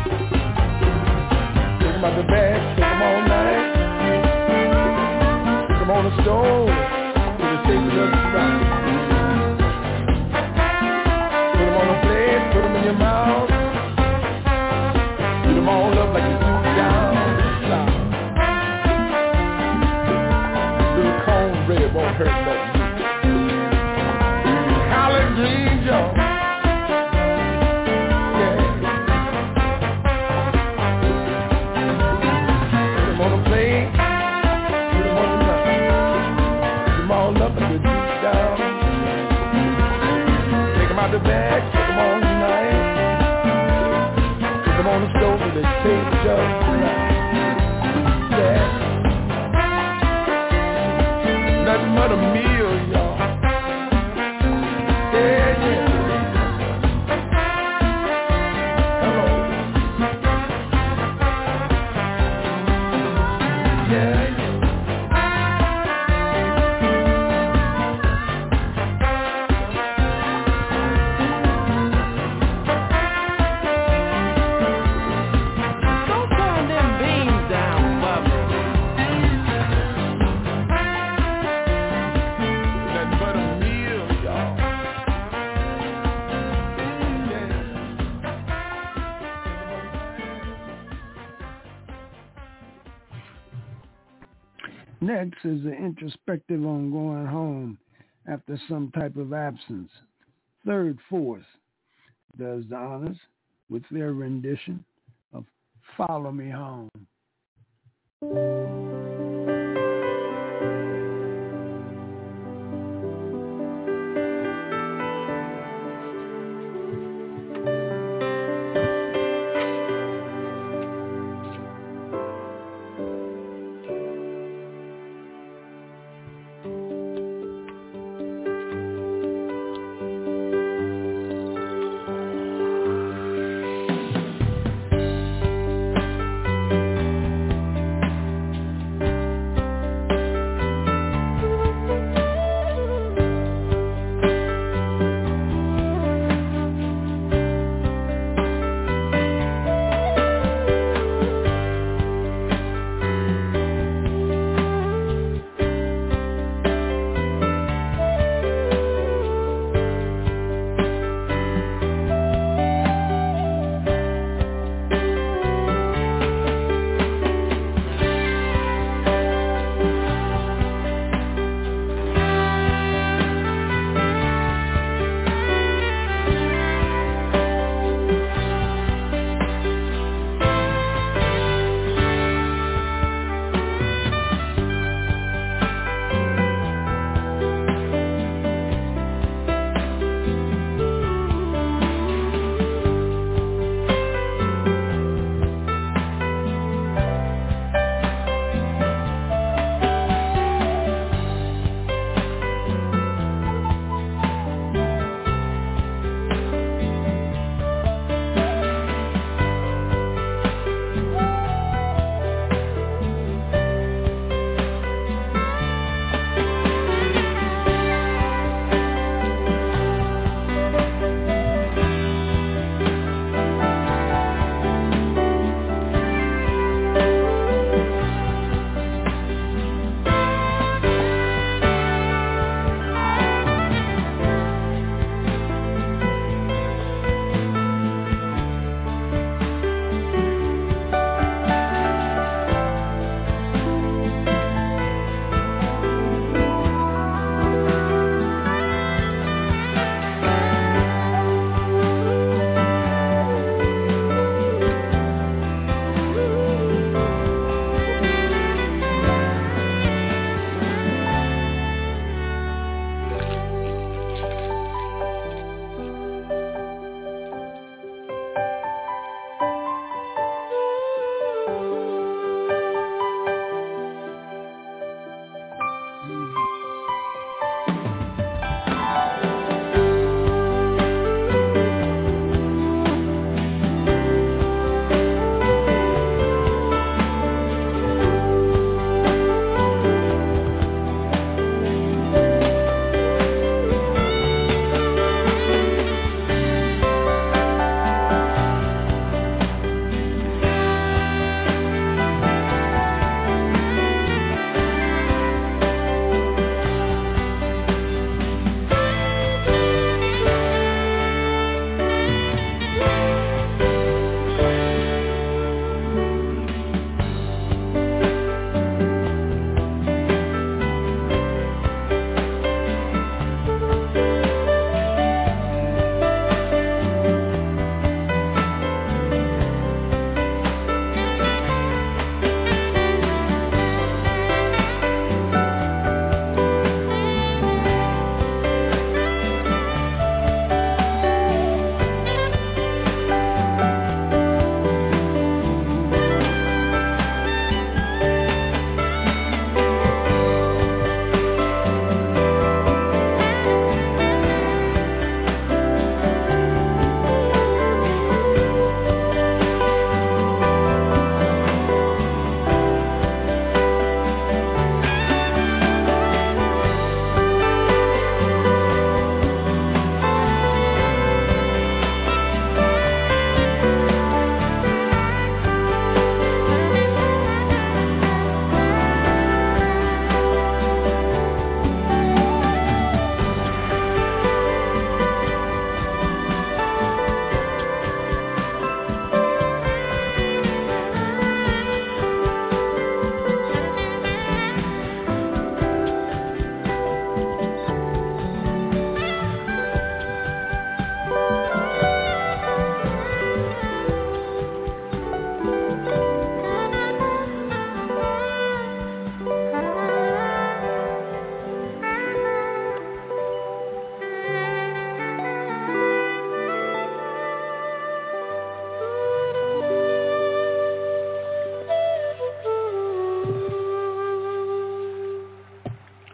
about the bag, took them all night. stone with the sacred of the ground. Put them on a plate, put them in your mouth. Put them all up like you do down south. Little cornbread won't hurt nothing. Collard greens, y'all. The bag, put them on tonight. Put them on the stove with the taste just right. Yeah. Nothing but a meal, y'all. Yeah, yeah. Come on. Yeah, yeah. Next is an introspective on going home after some type of absence. Third Force does the honors with their rendition of Follow Me Home.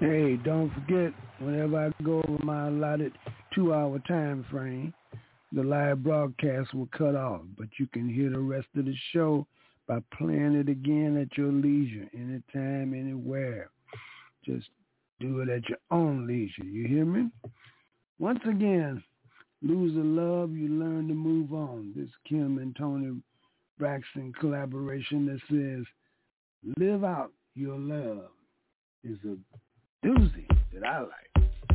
Hey, don't forget, whenever I go over my allotted 2-hour time frame, the live broadcast will cut off, but you can hear the rest of the show by playing it again at your leisure, anytime, anywhere. Just do it at your own leisure. You hear me? Once again, lose the love, you learn to move on. This Kim and Tony Braxton collaboration that says, live out your love is a doozy that I like.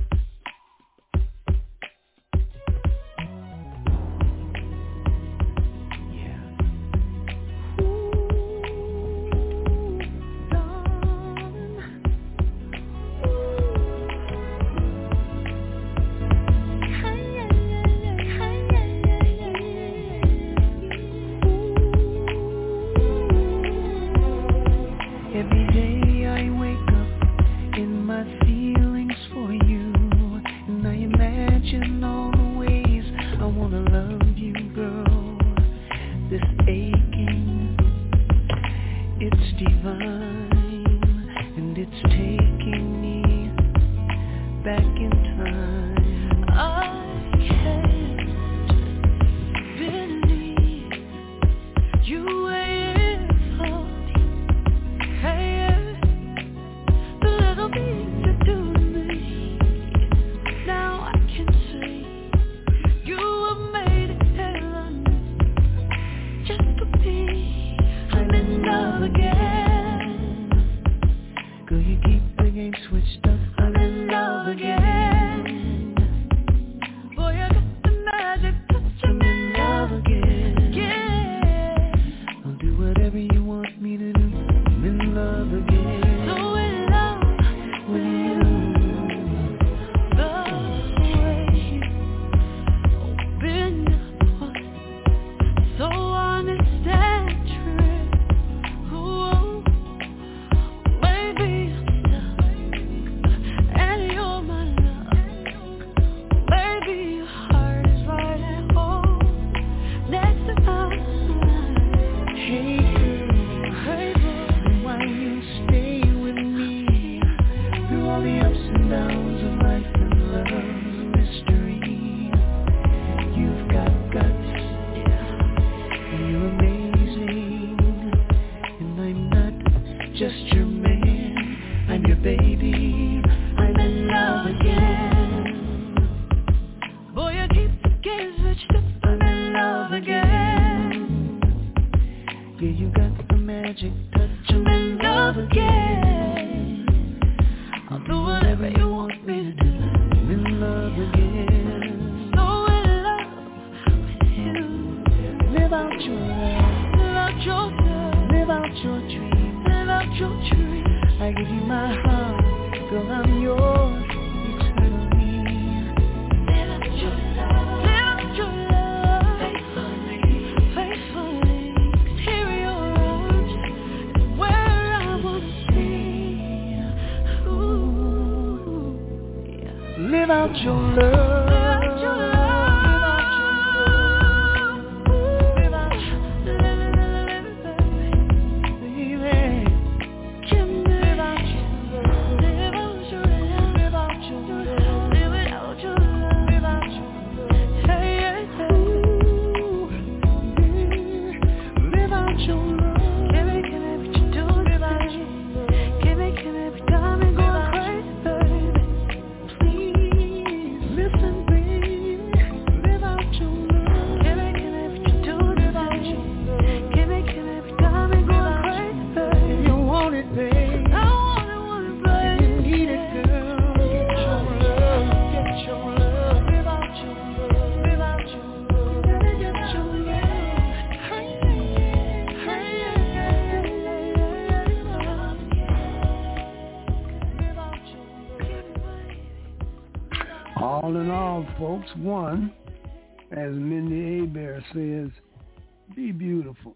Every day I wake up in my feelings for you, and I imagine all the ways I wanna love you, girl. This aching, it's divine, and it's taking me back in time. I can't believe you waited for the little things you do to me. Now I can see you have made it heaven just for me. I'm in love again. Girl, you keep the game switched up. I'm in love again. Boy, I got the magic touch. I'm in love again. Yeah, I'll do whatever you want me to do. I'm in love again. So in love with you. The way you open your heart, so honest and true. Ooh, baby, I'm stuck, and you're my love. Baby, your heart is right at home, next to mine. Hey girl, why you stay with me through all the ups and downs of life and love's mystery? You've got guts, and you're amazing, and I'm not just your man, I'm your baby. I'm in love again. Boy, I keep the game switched up. I'm in love again. Yeah, you got the magic touch. I'm in love again. I'll do whatever you want me to do. I'm in love again. So in love with you. Live out your life. Live out your love. Live out your dream. Live out your dream. I give you my heart. Girl, I'm yours eternally. Live out your love. Live out your love. Faithfully. Faithfully. Here in your arms is where I wanna be. Ooh, yeah. Live out your love. Live out your love. Live out your baby. Can live out your love. Live out your love. Live out your love. Live out your love. Live out your love. Hey, hey, hey. Live out your love. Give me what you do. Live out your love. Give me every time and go crazy, baby. Please listen, baby. Live out your love. Give me what you do. Live out your love. Give me every time and go crazy, baby. You want it, baby. I want it, baby. You need it, girl. Get your love. Get your love. Live out your love. Live out your love. Get your love. Hey, hey, live out your love. All in all, folks, one, as Mindy Abair says, be beautiful.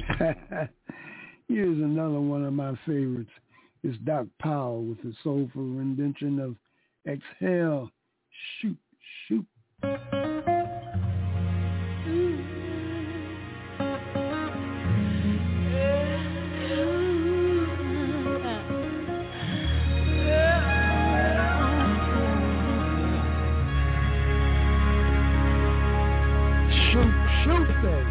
Here's another one of my favorites. It's Doc Powell with the soulful rendition of Exhale, Shoot, Shoot. Shoot, baby.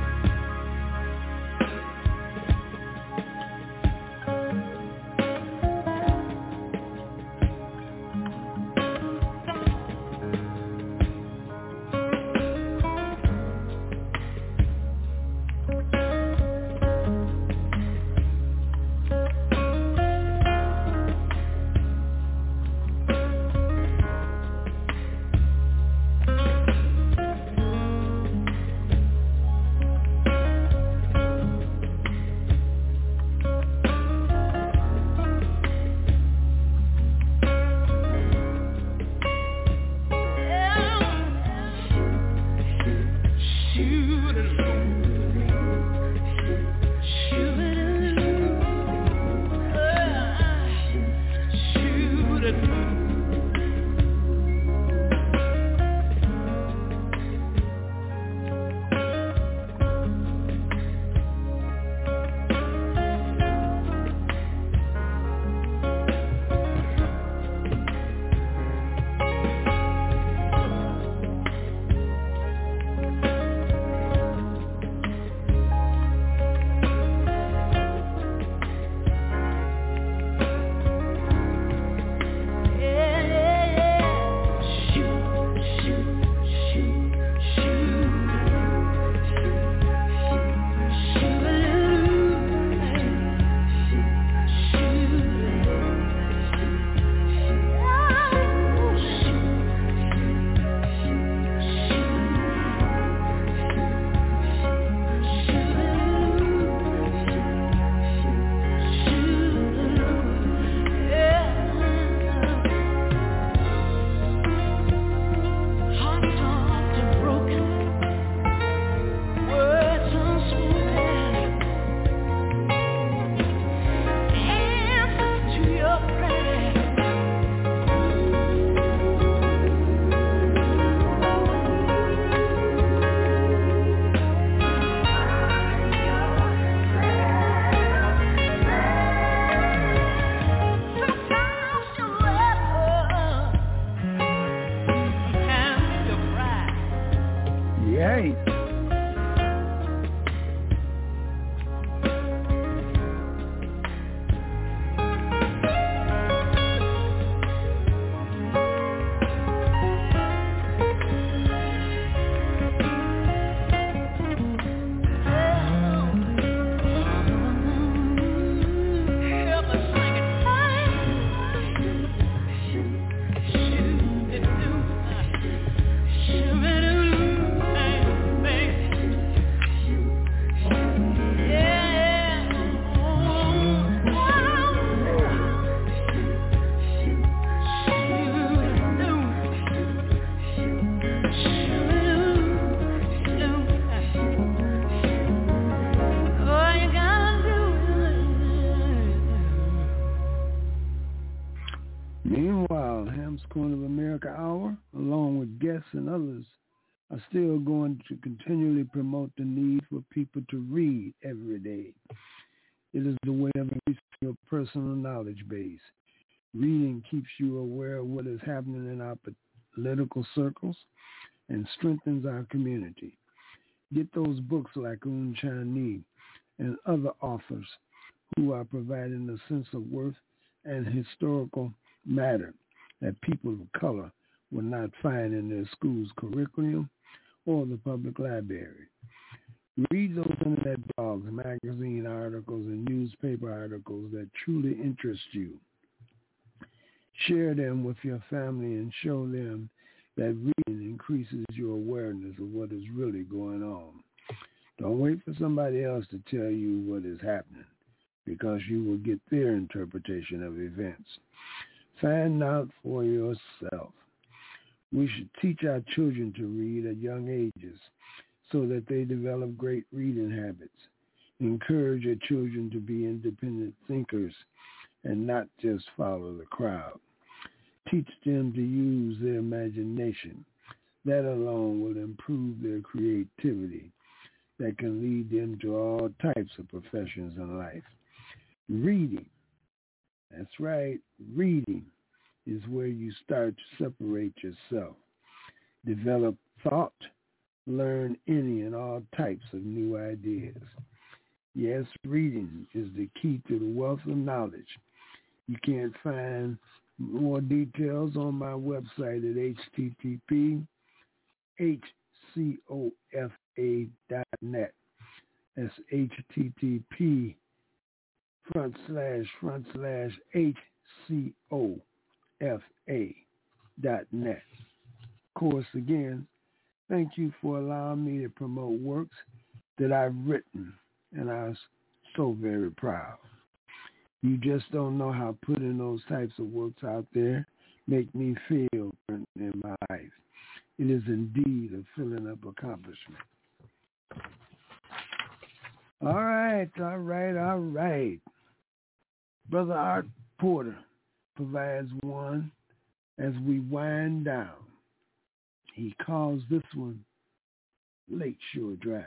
Meanwhile, Ham's Corner of America Hour, along with guests and others, are still going to continually promote the need for people to read every day. It is the way of increasing your personal knowledge base. Reading keeps you aware of what is happening in our political circles and strengthens our community. Get those books like Un Chaney and other authors who are providing a sense of worth and historical matter that people of color will not find in their school's curriculum or the public library. Read those internet blogs, magazine articles, and newspaper articles that truly interest you. Share them with your family and show them that reading increases your awareness of what is really going on. Don't wait for somebody else to tell you what is happening, because you will get their interpretation of events. Find out for yourself. We should teach our children to read at young ages so that they develop great reading habits. Encourage your children to be independent thinkers and not just follow the crowd. Teach them to use their imagination. That alone will improve their creativity that can lead them to all types of professions in life. Reading, that's right, reading is where you start to separate yourself, develop thought, learn any and all types of new ideas. Yes, reading is the key to the wealth of knowledge. You can find more details on my website at http://hcofa.net. That's http://hcofa.net. Of course, again, thank you for allowing me to promote works that I've written, and I'm so very proud. You just don't know how putting those types of works out there make me feel in my life. It is indeed a filling up accomplishment. All right. Brother Art Porter provides one as we wind down. He calls this one Lakeshore Drive.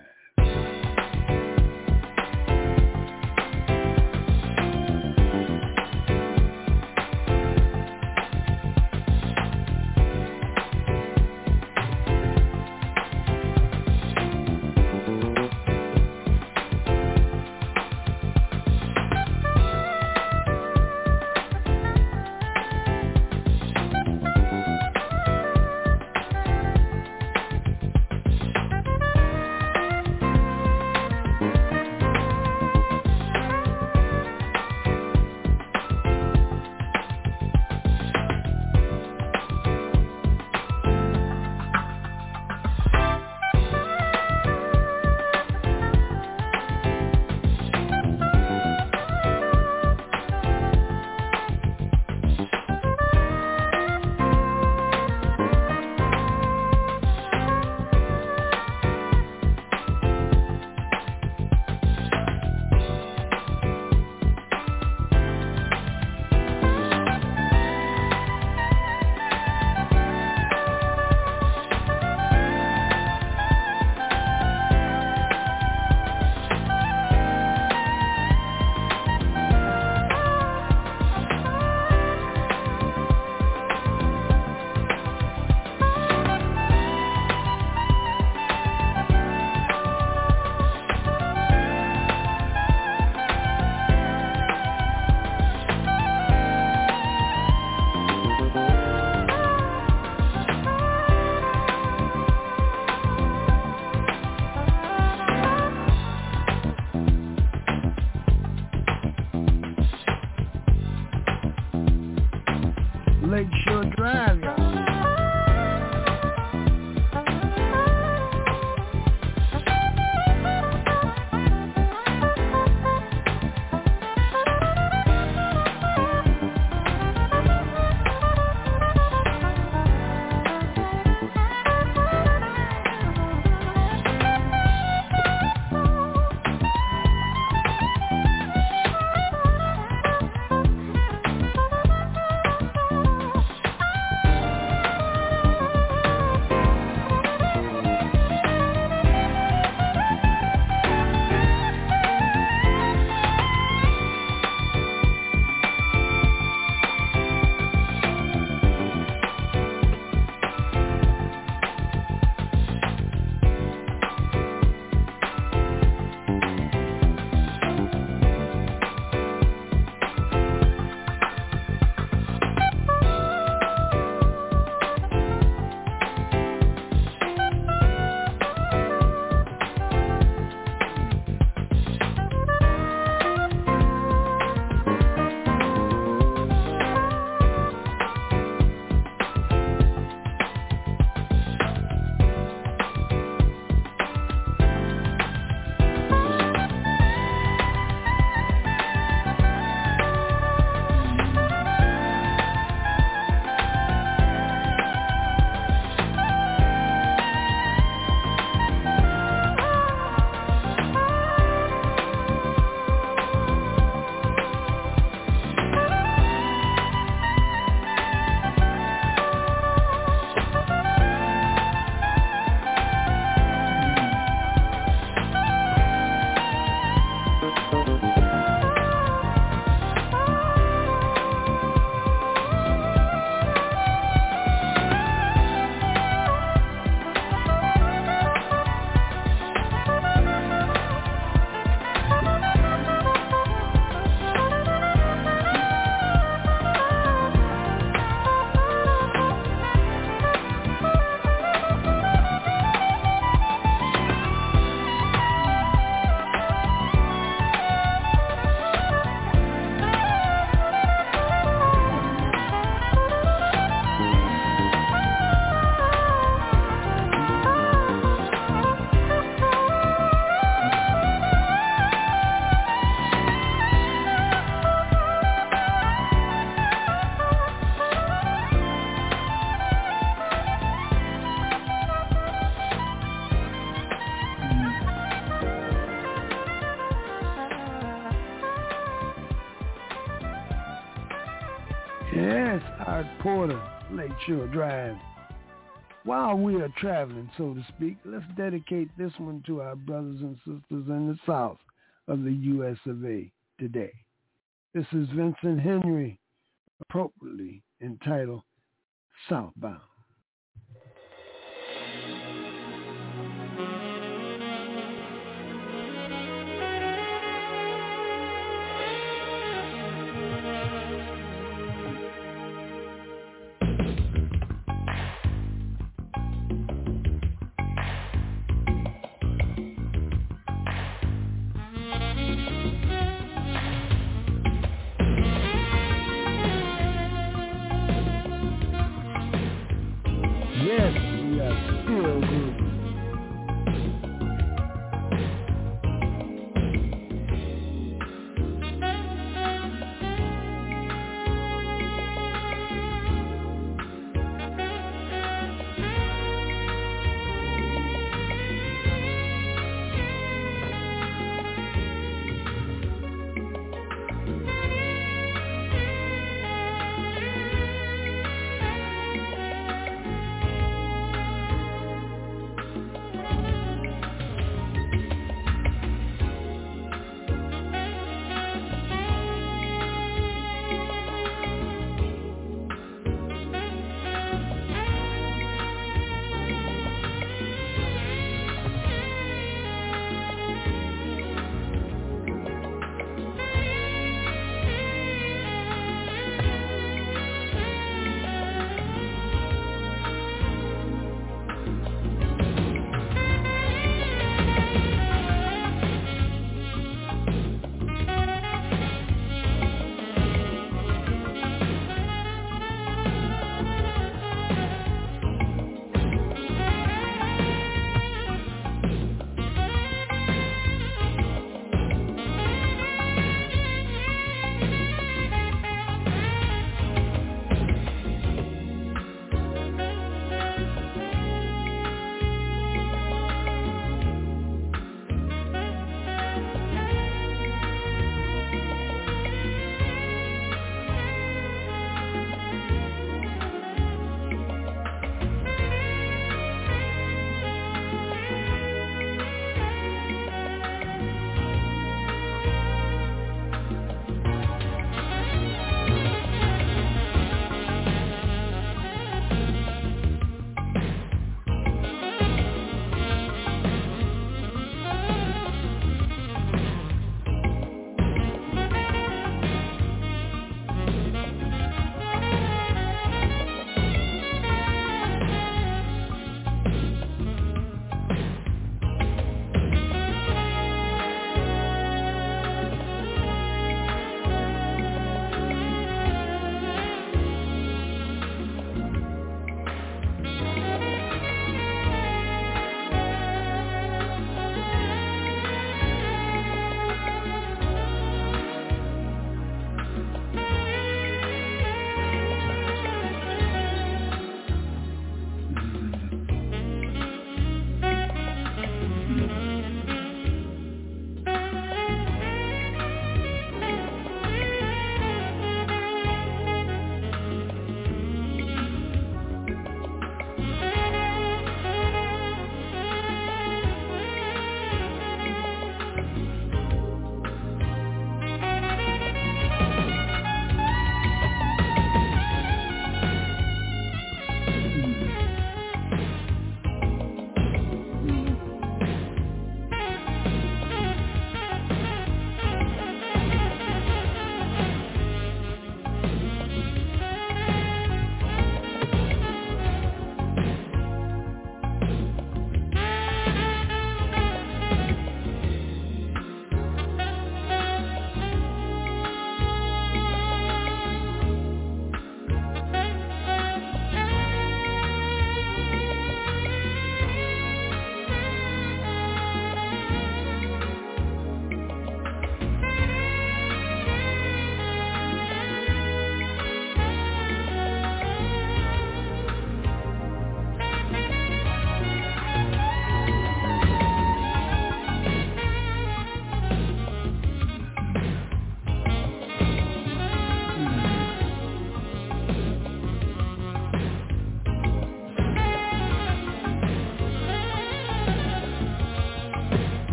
Yes, Art Porter, Lakeshore Drive. While we are traveling, so to speak, let's dedicate this one to our brothers and sisters in the South of the U.S. of A. today. This is Vincent Henry, appropriately entitled Southbound.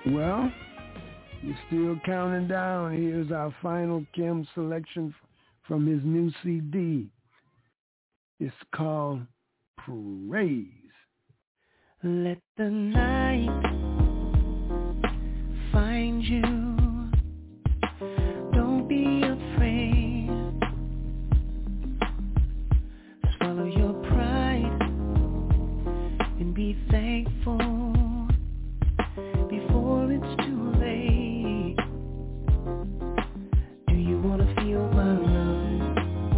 Well, you're still counting down. Here's our final Kim selection from his new CD. It's called Praise. Let the night find you. Don't be afraid. Swallow your pride and be thankful before it's too late. Do you want to feel my love?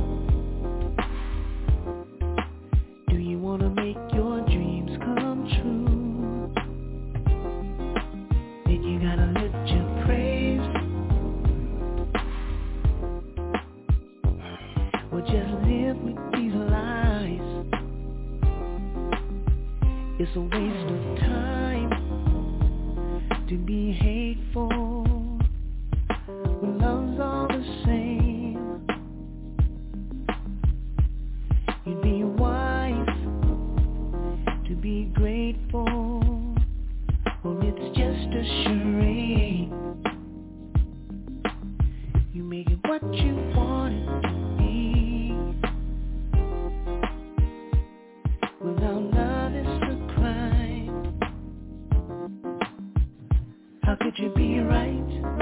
Do you want to make your dreams come true? Then you gotta lift your praise. Or just live with these lies. It's a waste of time to be hateful when love's all the same. You'd be wise to be grateful, or it's just a charade. You make it what you want it to be. Without love it's a crime. How could you be right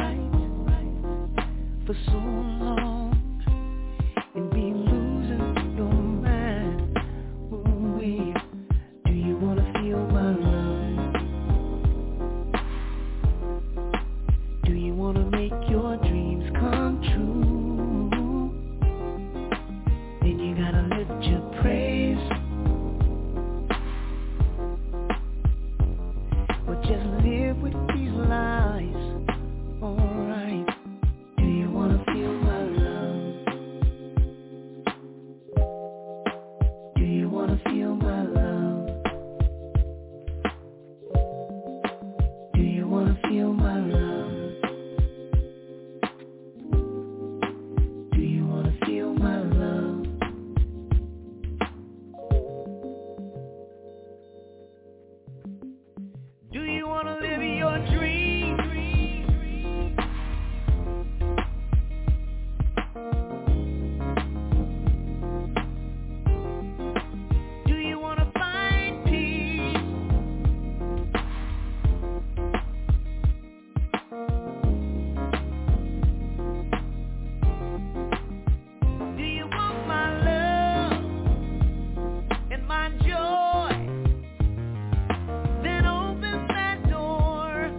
for so long and be losing your mind? Ooh-wee. Do you wanna feel my love? Do you wanna make your dreams come true? Then you gotta lift your praise. Or just live with these lies. Alright. Do you wanna feel my love? Do you wanna feel my love? Do you wanna feel my love? Do you wanna feel my love? Do you wanna live your dream? Do you wanna find peace? Do you want my love and my joy? Then open that door.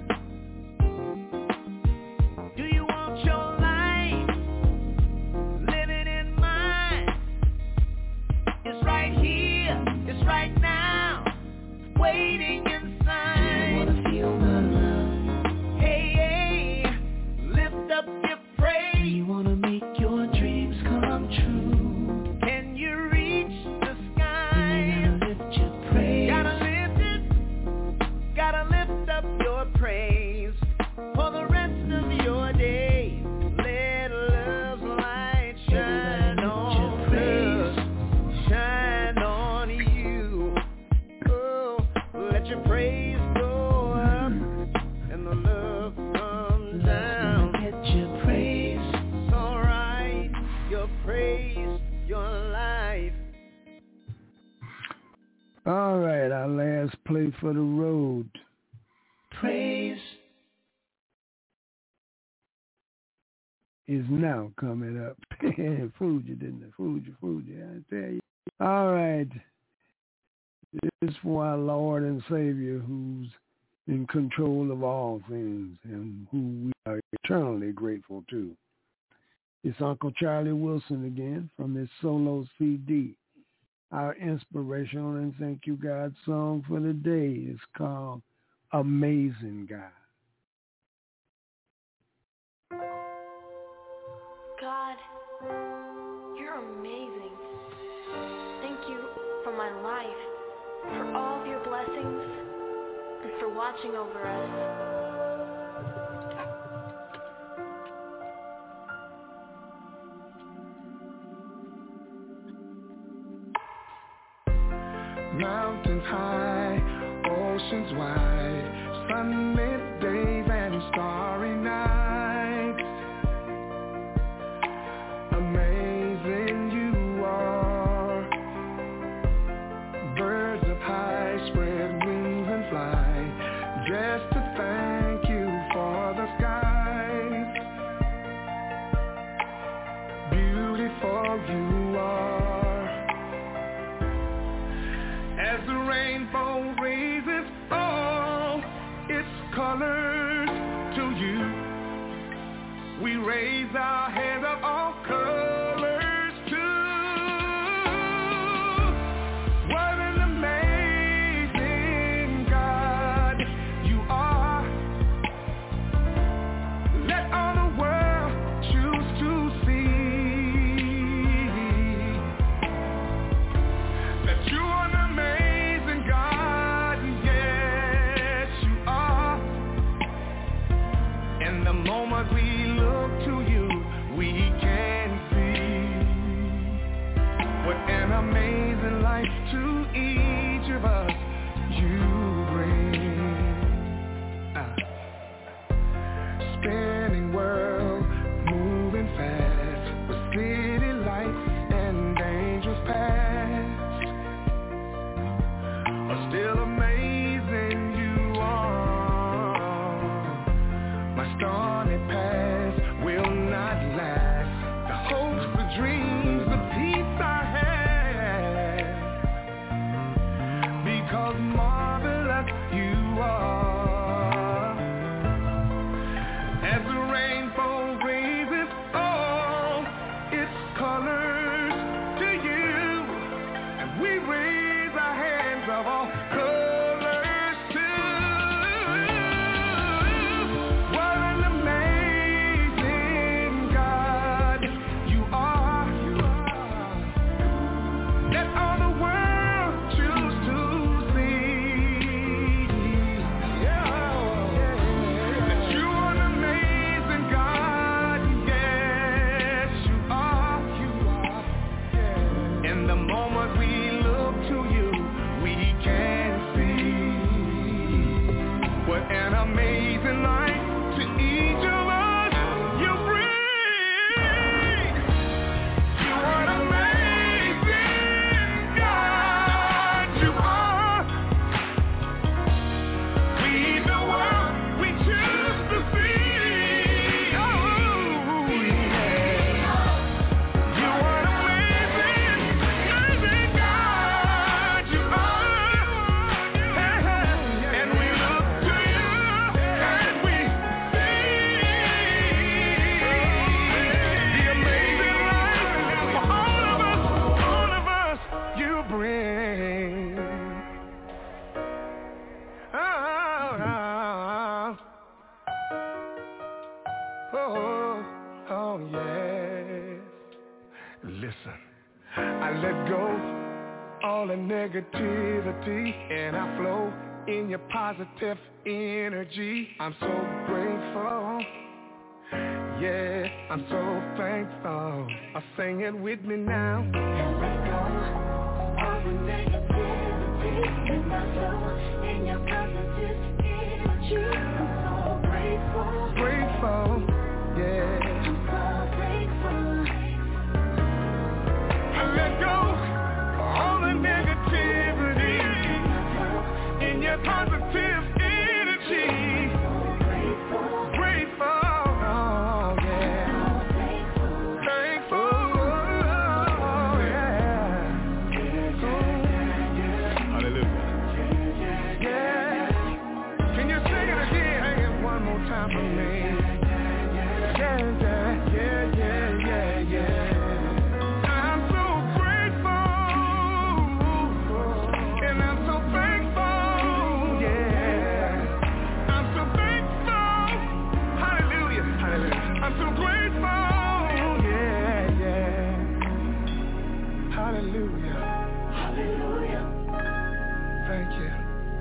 Do you want your life living in mine? It's right here, it's right now, waiting inside. Do you wanna feel my love? Hey, hey, lift up your praise. Do you wanna make your dreams come true? Can you reach the sky? Then you gotta lift your praise. Gotta lift it. Gotta lift up your praise for the rest of your days. Let love's light shine on us, shine on you. Oh, let your praise go up and the love come down. Get your praise. It's alright, your praise, your life. All right, our last play for the road. Praise. Is now coming up. Fooled you, didn't it? Fooled you, I tell you. All right. This is for our Lord and Savior who's in control of all things and who we are eternally grateful to. It's Uncle Charlie Wilson again from his solo CD. Our inspirational and thank you God song for the day is called Amazing God. God, you're amazing. Thank you for my life, for all of your blessings, and for watching over us. Mountains high, oceans wide, sunlit days starry night. Amazing you are. Birds of high spread wings and fly, just to thank you for the skies. Beautiful you are. As the rainbow raises all its colors to you, we raise our hands of all colors too. What an amazing God you are. Let all the world choose to see that you are an amazing God. Yes, you are. And the moment we look to you, we can see what an amazing life to each of us you bring. Spinning world, moving fast, with city lights and angels past. Still amazing you are. My stormy past will not last. The hopes, the dreams, the peace I have, because marvelous you are. As the rainbow raises all its colors to you, and we raise our hands of all colors too. What an amazing God you are. Let all the world choose to see that you are an amazing God. Yes, you are. And the moment we look to you, we can see what an amazing life to each of us you bring. You are an amazing God, you are. We the world we choose to see. Oh, yeah. You are an amazing God, you are. And we look to you and we see the amazing life for all of us you bring. Oh, yes. Listen, I let go all the negativity and I flow in your positive energy. I'm so grateful. Yeah, I'm so thankful. Sing it with me now. And let go all the negativity and I flow in your positive energy. I'm so grateful. Grateful, yeah. I'm so grateful. I let go all the negativity in your positive energy. Grateful, oh yeah. Thankful, yeah. Hallelujah. Yeah. Can you sing it again? Sing it one more time for me. Yeah, yeah, yeah, yeah, yeah, yeah. I'm so grateful, and I'm so thankful, yeah. I'm so thankful, hallelujah, hallelujah. I'm so grateful, yeah, yeah. Hallelujah, hallelujah. Thank you.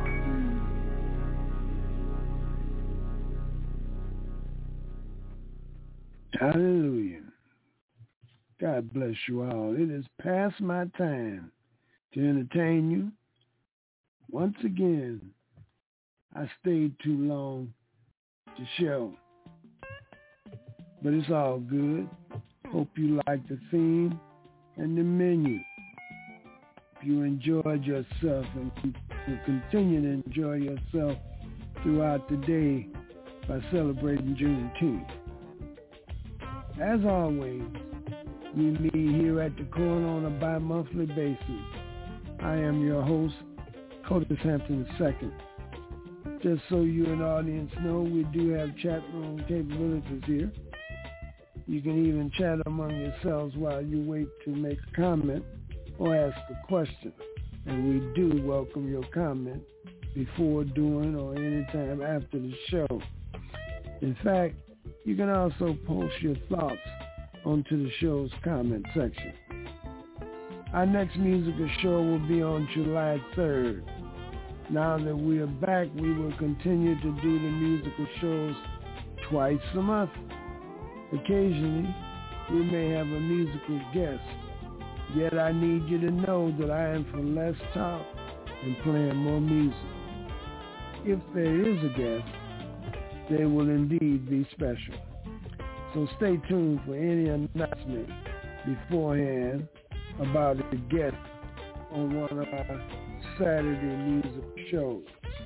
Hallelujah. God bless you all. It is past my time to entertain you. Once again, I stayed too long the show. But it's all good. Hope you like the theme and the menu. If you enjoyed yourself and will continue to enjoy yourself throughout the day by celebrating Juneteenth. As always, we meet here at the Corner on a bi-monthly basis. I am your host, Curtis Hampton II. Just so you and the audience know, we do have chat room capabilities here. You can even chat among yourselves while you wait to make a comment or ask a question. And we do welcome your comment before, during, or anytime after the show. In fact, you can also post your thoughts onto the show's comment section. Our next musical show will be on July 3rd. Now that we are back, we will continue to do the musical shows twice a month. Occasionally, we may have a musical guest. Yet I need you to know that I am for less talk and playing more music. If there is a guest, they will indeed be special. So stay tuned for any announcement beforehand about a guest on one of our Saturday music shows.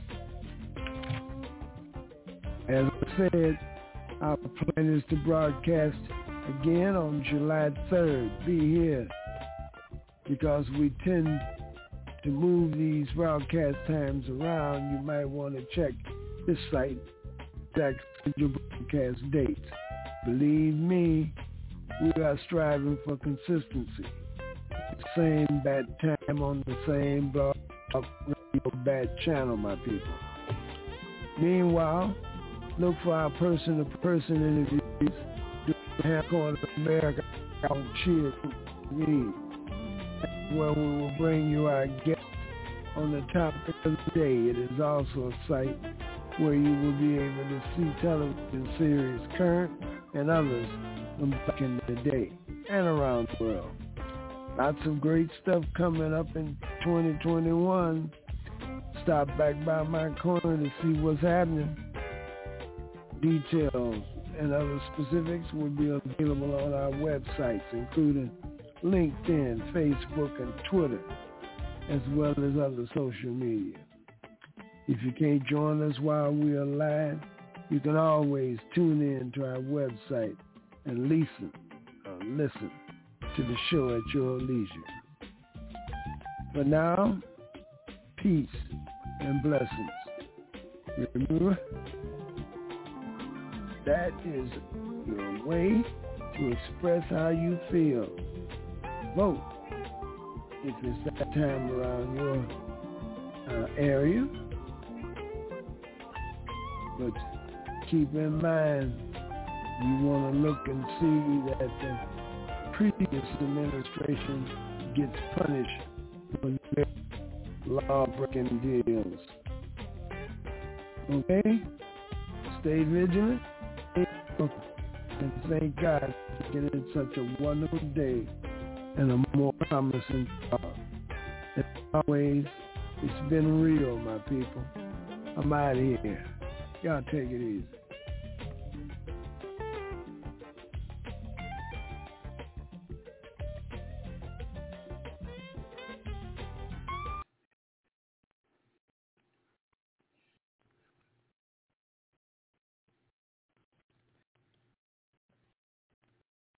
As I said, our plan is to broadcast again on July 3rd. Be here, because we tend to move these broadcast times around. You might want to check this site, that schedule broadcast dates. Believe me, we are striving for consistency. Same bad time on the same broadcast radio bad channel, my people. Meanwhile, look for our person-to-person interviews during Corner of America on Cheer TV, where we will bring you our guests on the topic of the day. It is also a site where you will be able to see television series current and others from back in the day and around the world. Lots of great stuff coming up in 2021. Stop back by my corner to see what's happening. Details and other specifics will be available on our websites, including LinkedIn, Facebook, and Twitter, as well as other social media. If you can't join us while we are live, you can always tune in to our website and listen to the show at your leisure. For now, peace and blessings. Remember, that is your way to express how you feel. Vote if it's that time around your area. But keep in mind, you want to look and see that the previous administration gets punished for their law-breaking deals. Okay? Stay vigilant. And thank God for getting such a wonderful day and a more promising job. As always, it's been real, my people. I'm out of here. Y'all take it easy.